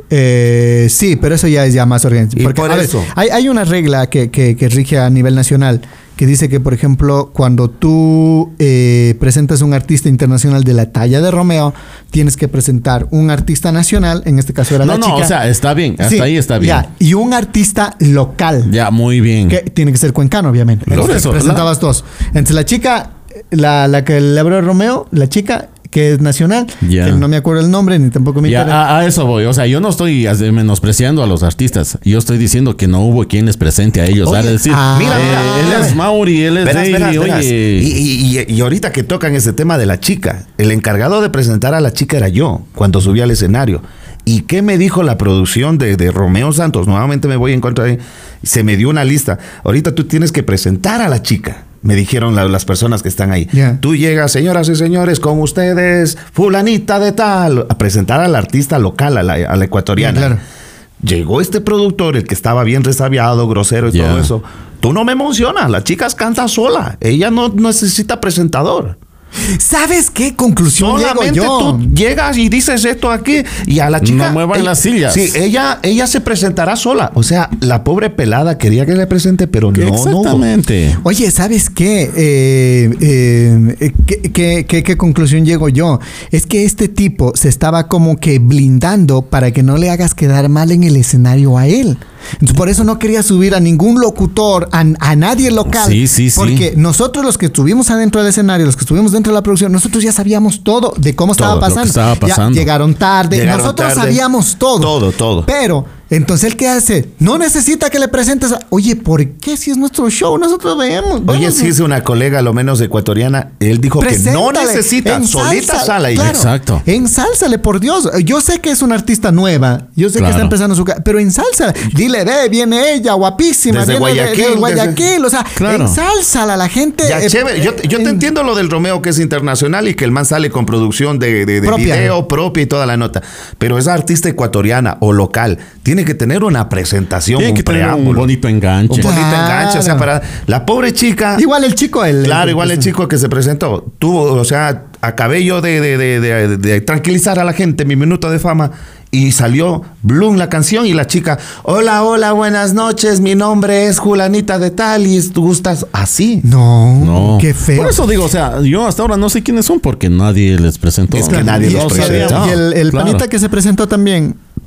Eh, sí, pero eso ya es ya más organizado. Y Porque, por a ver, eso. hay, hay una regla que, que, que rige a nivel nacional que dice que, por ejemplo, cuando tú eh, presentas un artista internacional de la talla de Romeo, tienes que presentar un artista nacional, en este caso era No, la no, chica. o sea, está bien, hasta Sí, ahí está bien. ya, y un artista local. Ya, muy bien. Que tiene que ser cuencano, obviamente. Por Entonces, eso, presentabas dos. Entonces la chica, la, la que le abrió Romeo, la chica que es nacional, Ya. que no me acuerdo el nombre ni tampoco me Ya, interesa. a, a eso voy. O sea, yo no estoy as- menospreciando a los artistas. Yo estoy diciendo que no hubo quien les presente a ellos. Oye, ¿vale? Es decir, ah, mira, eh, mira, él mira. es Mauri, él es Verás, Daily, verás, verás. oye. Y, y- y- y ahorita que tocan ese tema de la chica, el encargado de presentar a la chica era yo cuando subí al escenario. ¿Y qué me dijo la producción de, de Romeo Santos? Nuevamente me voy en contra de... Se me dio una lista. Ahorita tú tienes que presentar a la chica. Me dijeron la- las personas que están ahí. Ya. Tú llegas, señoras y señores, con ustedes, fulanita de tal, a presentar al artista local, a la, a la ecuatoriana. Ya, claro. Llegó este productor, el que estaba bien resabiado, grosero y Ya. todo eso. Tú no me emocionas, la chica canta sola. Ella no necesita presentador. ¿Sabes qué conclusión llego Solamente yo? tú llegas y dices esto aquí y a la chica... No muevan ella- las sillas. Sí, ella, ella se presentará sola. O sea, la pobre pelada quería que le presente, pero no, no. Exactamente. Oye, ¿sabes qué? Eh, eh, eh, ¿qué, qué, qué- qué conclusión llego yo? Es que este tipo se estaba como que blindando para que no le hagas quedar mal en el escenario a él. Entonces, por eso no quería subir a ningún locutor, a, a nadie local. Sí, sí, sí. Porque nosotros los que estuvimos adentro del escenario, los que estuvimos dentro de la producción, nosotros ya sabíamos todo de cómo Todo estaba lo que pasando. estaba Ya pasando. llegaron tarde. Llegaron nosotros tarde. sabíamos todo. Todo, todo. Pero, entonces, ¿él qué hace? No necesita que le presentes a... Oye, ¿por qué si es nuestro show? Nosotros veamos. Oye, vemos. sí es una colega, lo menos ecuatoriana. Él dijo que no Preséntale, necesita, solita ensálzale, sala. Y claro, Exacto. Ensálzale, por Dios. Yo sé que es una artista nueva. Yo sé que Claro. está empezando su... ca- Pero ensálzala. Dile, ve, viene ella, guapísima. Desde viene de- Guayaquil, de desde- Guayaquil. O sea, Claro. ensálzala. La gente... Ya, eh, chévere. Yo, yo te eh, entiendo lo del Romeo que es internacional y que el man sale con producción de, de, de Propia. video propia y toda la nota. Pero esa artista ecuatoriana o local tiene que tener una presentación, Tiene un que tener un preámbulo. bonito enganche. Un bonito Claro. enganche. O sea, para la pobre chica. Igual el chico, el... Claro, igual el chico que se presentó. Tuvo, o sea, acabé yo de, de, de, de- de tranquilizar a la gente, mi minuto de fama. Y salió Bloom la canción y la chica, hola, hola, buenas noches, mi nombre es Julanita de tal y tú gustas así. No, No. qué feo. Por eso digo, o sea, yo hasta ahora no sé quiénes son porque nadie les presentó. Es que nadie y, los o sea, presentó. y el, el Claro. panita que se presentó también,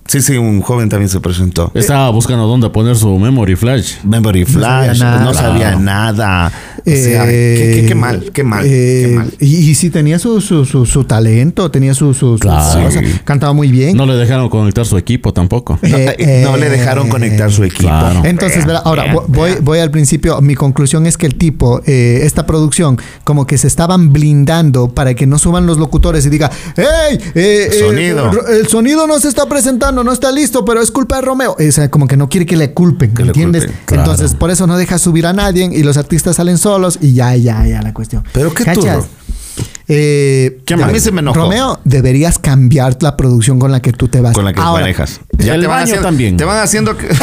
Sí, sí, un joven también se presentó. Estaba buscando dónde poner su memory flash. Memory Flash, no sabía Claro. nada. O sea, qué, qué- qué mal, qué mal, Eh, qué mal. Y, y sí tenía su, su, su, su talento, tenía su, su, su Claro. cosa, cantaba muy bien. No le dejaron conectar su equipo tampoco. No, Eh, eh, no eh, le dejaron conectar su equipo. Claro. Entonces, ¿verdad? Ahora Vean, vo- voy, vean. voy al principio. Mi conclusión es que el tipo, eh, esta producción, como que se estaban blindando para que no suban los locutores y diga, ¡hey! eh, eh, Sonido. ro- el sonido no se está presentando, no está listo, pero es culpa de Romeo. O sea, como que no quiere que le culpen, Que ¿me le entiendes? culpen, claro. Entonces, por eso no deja subir a nadie y los artistas salen solos y ya, ya, ya la cuestión. Pero qué ¿Cachas? turro. Eh, Qué de- mal. A mí se me enojó. Romeo, deberías cambiar la producción con la que tú te vas. Con la que Ahora, manejas. el te van baño haciendo, también. Te van haciendo que...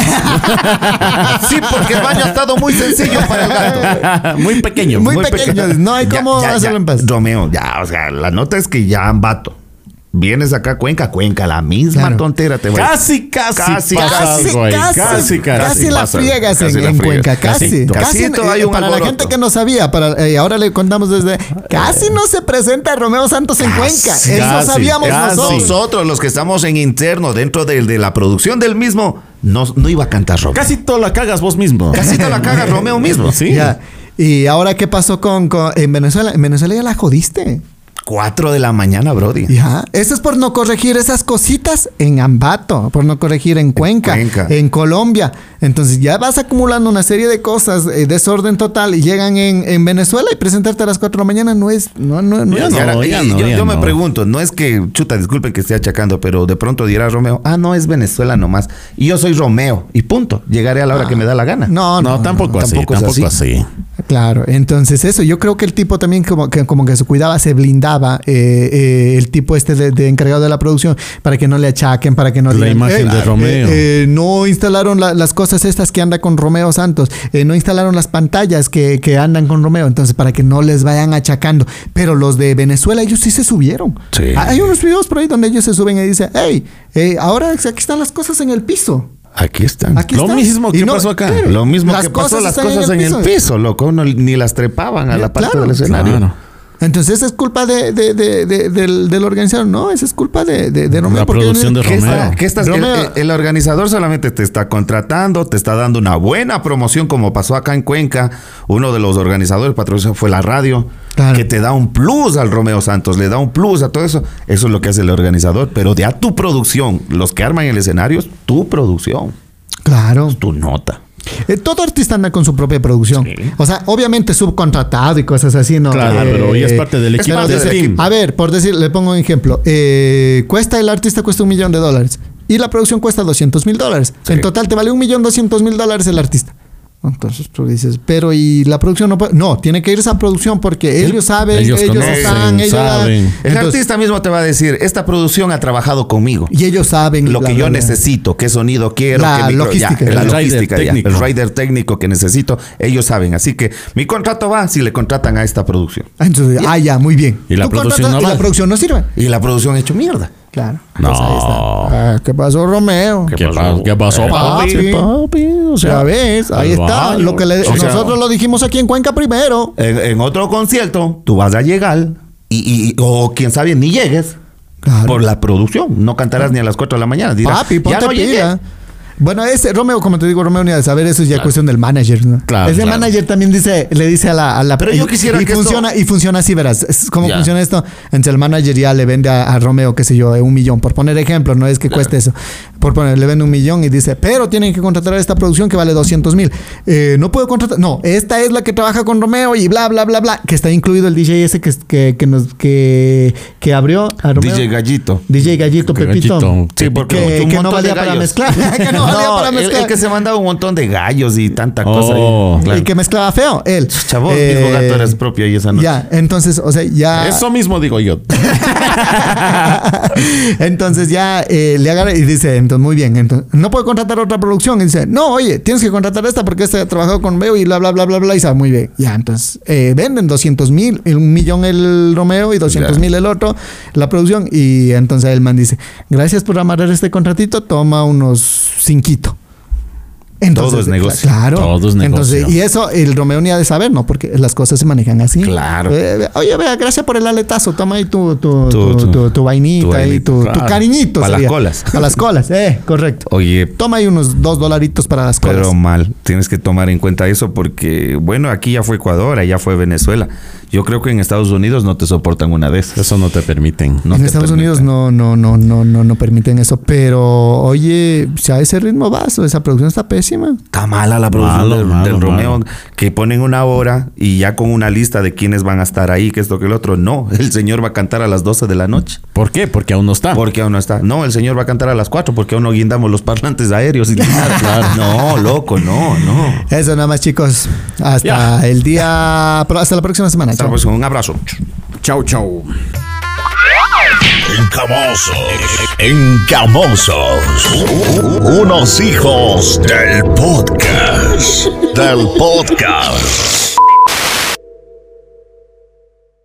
Sí, porque el baño ha estado muy sencillo para el gato. Muy pequeño. Muy pequeño, no hay cómo hacerlo en paz. Romeo, ya, o sea, la nota es que ya vato. Vienes acá a Cuenca, Cuenca, la misma Claro. tontera te va a- Casi, casi, Casi, pasa Casi, algo ahí. casi, Casi, casi. casi la pasa, friegas casi en, la en friegas. Cuenca, casi. Casito. Casi, Casito eh, hay un para la alboroto. gente que no sabía, para, eh, ahora le contamos desde. Casi no se presenta Romeo Santos en Cuenca. Eso casi, sabíamos casi. nosotros. Nosotros, los que estamos en interno, dentro de, de la producción del mismo, no, no iba a cantar Romeo. Casi todo la cagas vos mismo. Casi te la caga Romeo mismo. Sí. Ya. Y ahora, ¿qué pasó con, con- en Venezuela? En Venezuela ya la jodiste. Cuatro de la mañana, Brody. Ya. Eso es por no corregir esas cositas en Ambato, por no corregir en Cuenca, Cuenca. en Colombia. Entonces ya vas acumulando una serie de cosas, eh, desorden total, y llegan en, en Venezuela y presentarte a las cuatro de la mañana no es. No, no, no Ya es- Y ahora- no, y ya no, yo ya yo me no. pregunto, no es que, chuta, disculpen que esté achacando, pero de pronto dirá Romeo, ah, no, es Venezuela nomás. Y yo soy Romeo, y punto. Llegaré a la hora que me da la gana. No, no, No, tampoco así, tampoco es tampoco así. así. Claro, entonces eso, yo creo que el tipo también como que, como que se cuidaba, se blindaba, eh, eh, el tipo este de, de encargado de la producción, para que no le achaquen, para que no La digan, imagen de Romeo. eh, no instalaron la- las cosas estas que anda con Romeo Santos, eh, no instalaron las pantallas que, que andan con Romeo, entonces para que no les vayan achacando. Pero los de Venezuela, ellos sí se subieron. Sí. Hay unos videos por ahí donde ellos se suben y dicen, hey, eh, ahora aquí están las cosas en el piso. Aquí están. Aquí Lo están. mismo Y que pasó acá. claro, Lo mismo las que pasó, cosas las están cosas en el piso, loco. No, ni las trepaban a Ya, la parte claro, del escenario. Claro. Entonces es culpa de, de, de, de- del, del organizador. No, esa es culpa de, de, de Romeo. La porque producción de ¿Qué Romeo. está- qué estás- el- Romeo- el, el organizador solamente te está contratando, te está dando una buena promoción, como pasó acá en Cuenca. Uno de los organizadores patrocinadores fue la radio, Claro. que te da un plus al Romeo Santos, le da un plus a todo eso. Eso es lo que hace el organizador. Pero de a tu producción, los que arman el escenario, es tu producción, Claro. tu nota. Eh, todo artista anda con su propia producción. Sí. O sea, obviamente subcontratado y cosas así, ¿no? Claro, pero ya es parte del equipo pero del dice- team. A ver, por decir, le pongo un ejemplo. Eh, cuesta, el artista cuesta un millón de dólares. Y la producción cuesta doscientos mil dólares. Sí. En total te vale un millón doscientos mil dólares el artista. Entonces tú dices, pero y la producción no puede. No, tiene que irse a producción porque ellos saben, ellos, ellos conocen, están, ellos saben. El Entonces, artista mismo te va a decir, esta producción ha trabajado conmigo. y ellos saben Lo bla, que bla, yo bla. necesito, qué sonido quiero, La qué micro- logística. ya, la El rider logística, ya, técnico. el rider técnico que necesito, ellos saben. Así que mi contrato va si le contratan a esta producción. Ah, entonces, ah, ya, muy bien. Y la Tú producción contratas no y va. la producción no sirve. Y la producción ha hecho mierda. Claro. No. Pues ahí está. Ah, ¿qué pasó, Romeo? ¿Qué pasó? ¿Qué pasó, papi? papi? Papi, o sea, Ya ves, ahí al está. baño. Lo que le- O sea, nosotros lo dijimos aquí en Cuenca primero. En, en otro concierto, tú vas a llegar y, y- o quién sabe, ni llegues Claro. por la producción. No cantarás ni a las cuatro de la mañana. Dirás, Papi, ponte ya no llegué. pila. Bueno, ese Romeo, como te digo, Romeo ni a saber, eso es ya cuestión del manager, ¿no? Claro, Ese claro. manager también dice, le dice a la, a la Pero yo y- quisiera y que funciona, y funciona así, verás. Es ¿Cómo Ya. funciona esto? Entonces el manager ya le vende a, a Romeo, qué sé yo, un millón. Por poner ejemplo, no es que cueste eso. Por poner, le vende un millón y dice, pero tienen que contratar a esta producción que vale doscientos mil. Eh, no puedo contratar. No, esta es la que trabaja con Romeo y bla, bla, bla, bla. Que está incluido el D J ese que, que, que nos que, que abrió a Romeo. D J Gallito. D J Gallito, Que Pepito. Gallito. Sí, porque que, un que no montón valía de para gallos. mezclar. que no valía para el- mezclar. El, que se mandaba un montón de gallos y tanta cosa. Oh. ahí. Claro. Y que mezclaba feo, él. Chavo, el mismo gato eres propio ahí esa noche. Ya, entonces, o sea, ya. Eso mismo digo yo. Entonces ya eh, le agarra y dice, entonces muy bien, entonces no puede contratar otra producción. Y dice, no, oye, tienes que contratar esta porque esta ha trabajado con Romeo y bla, bla, bla, bla, bla. Y sabe, muy bien. Ya, entonces eh, venden doscientos mil, un millón el Romeo y doscientos mil el otro, la producción. Y entonces el man dice, gracias por amarrar este contratito, toma unos cinquito. Entonces, todo es negocio. Claro. Todo es negocio. Entonces, y eso el Romeo ni ha de saber, ¿no? Porque las cosas se manejan así. Claro. Eh, oye, vea, gracias por el aletazo. Toma ahí tu, tu, Tu- tu, tu- tu- tu vainita, tu ahí, vainita, tu, claro. tu cariñito. Pa' las sería. colas. Para las colas, eh, correcto. Oye, Toma ahí unos dos dolaritos para las colas. pero mal, tienes que tomar en cuenta eso porque, bueno, aquí ya fue Ecuador, allá fue Venezuela. Yo creo que en Estados Unidos no te soportan una de esas. Eso no te permiten. No en te Estados permiten. Unidos no, no, no, no, no, no permiten eso. Pero, oye, si a ese ritmo vas, esa producción está pésima. Está mala la producción Malo, del, malo, del Romeo, malo. que ponen una hora y ya con una lista de quiénes van a estar ahí, que esto, que el otro. No, el señor va a cantar a las doce de la noche. ¿Por qué? Porque aún no está. Porque aún no está. No, el señor va a cantar a las cuatro porque aún no guindamos los parlantes aéreos y nada. No, loco, no, no. Eso nada más, chicos. Hasta Ya. el día. Hasta la próxima semana. Hasta la Chao. próxima. Un abrazo. Chau, chau. Encamosos. Encamosos. Unos hijos del podcast. Del podcast.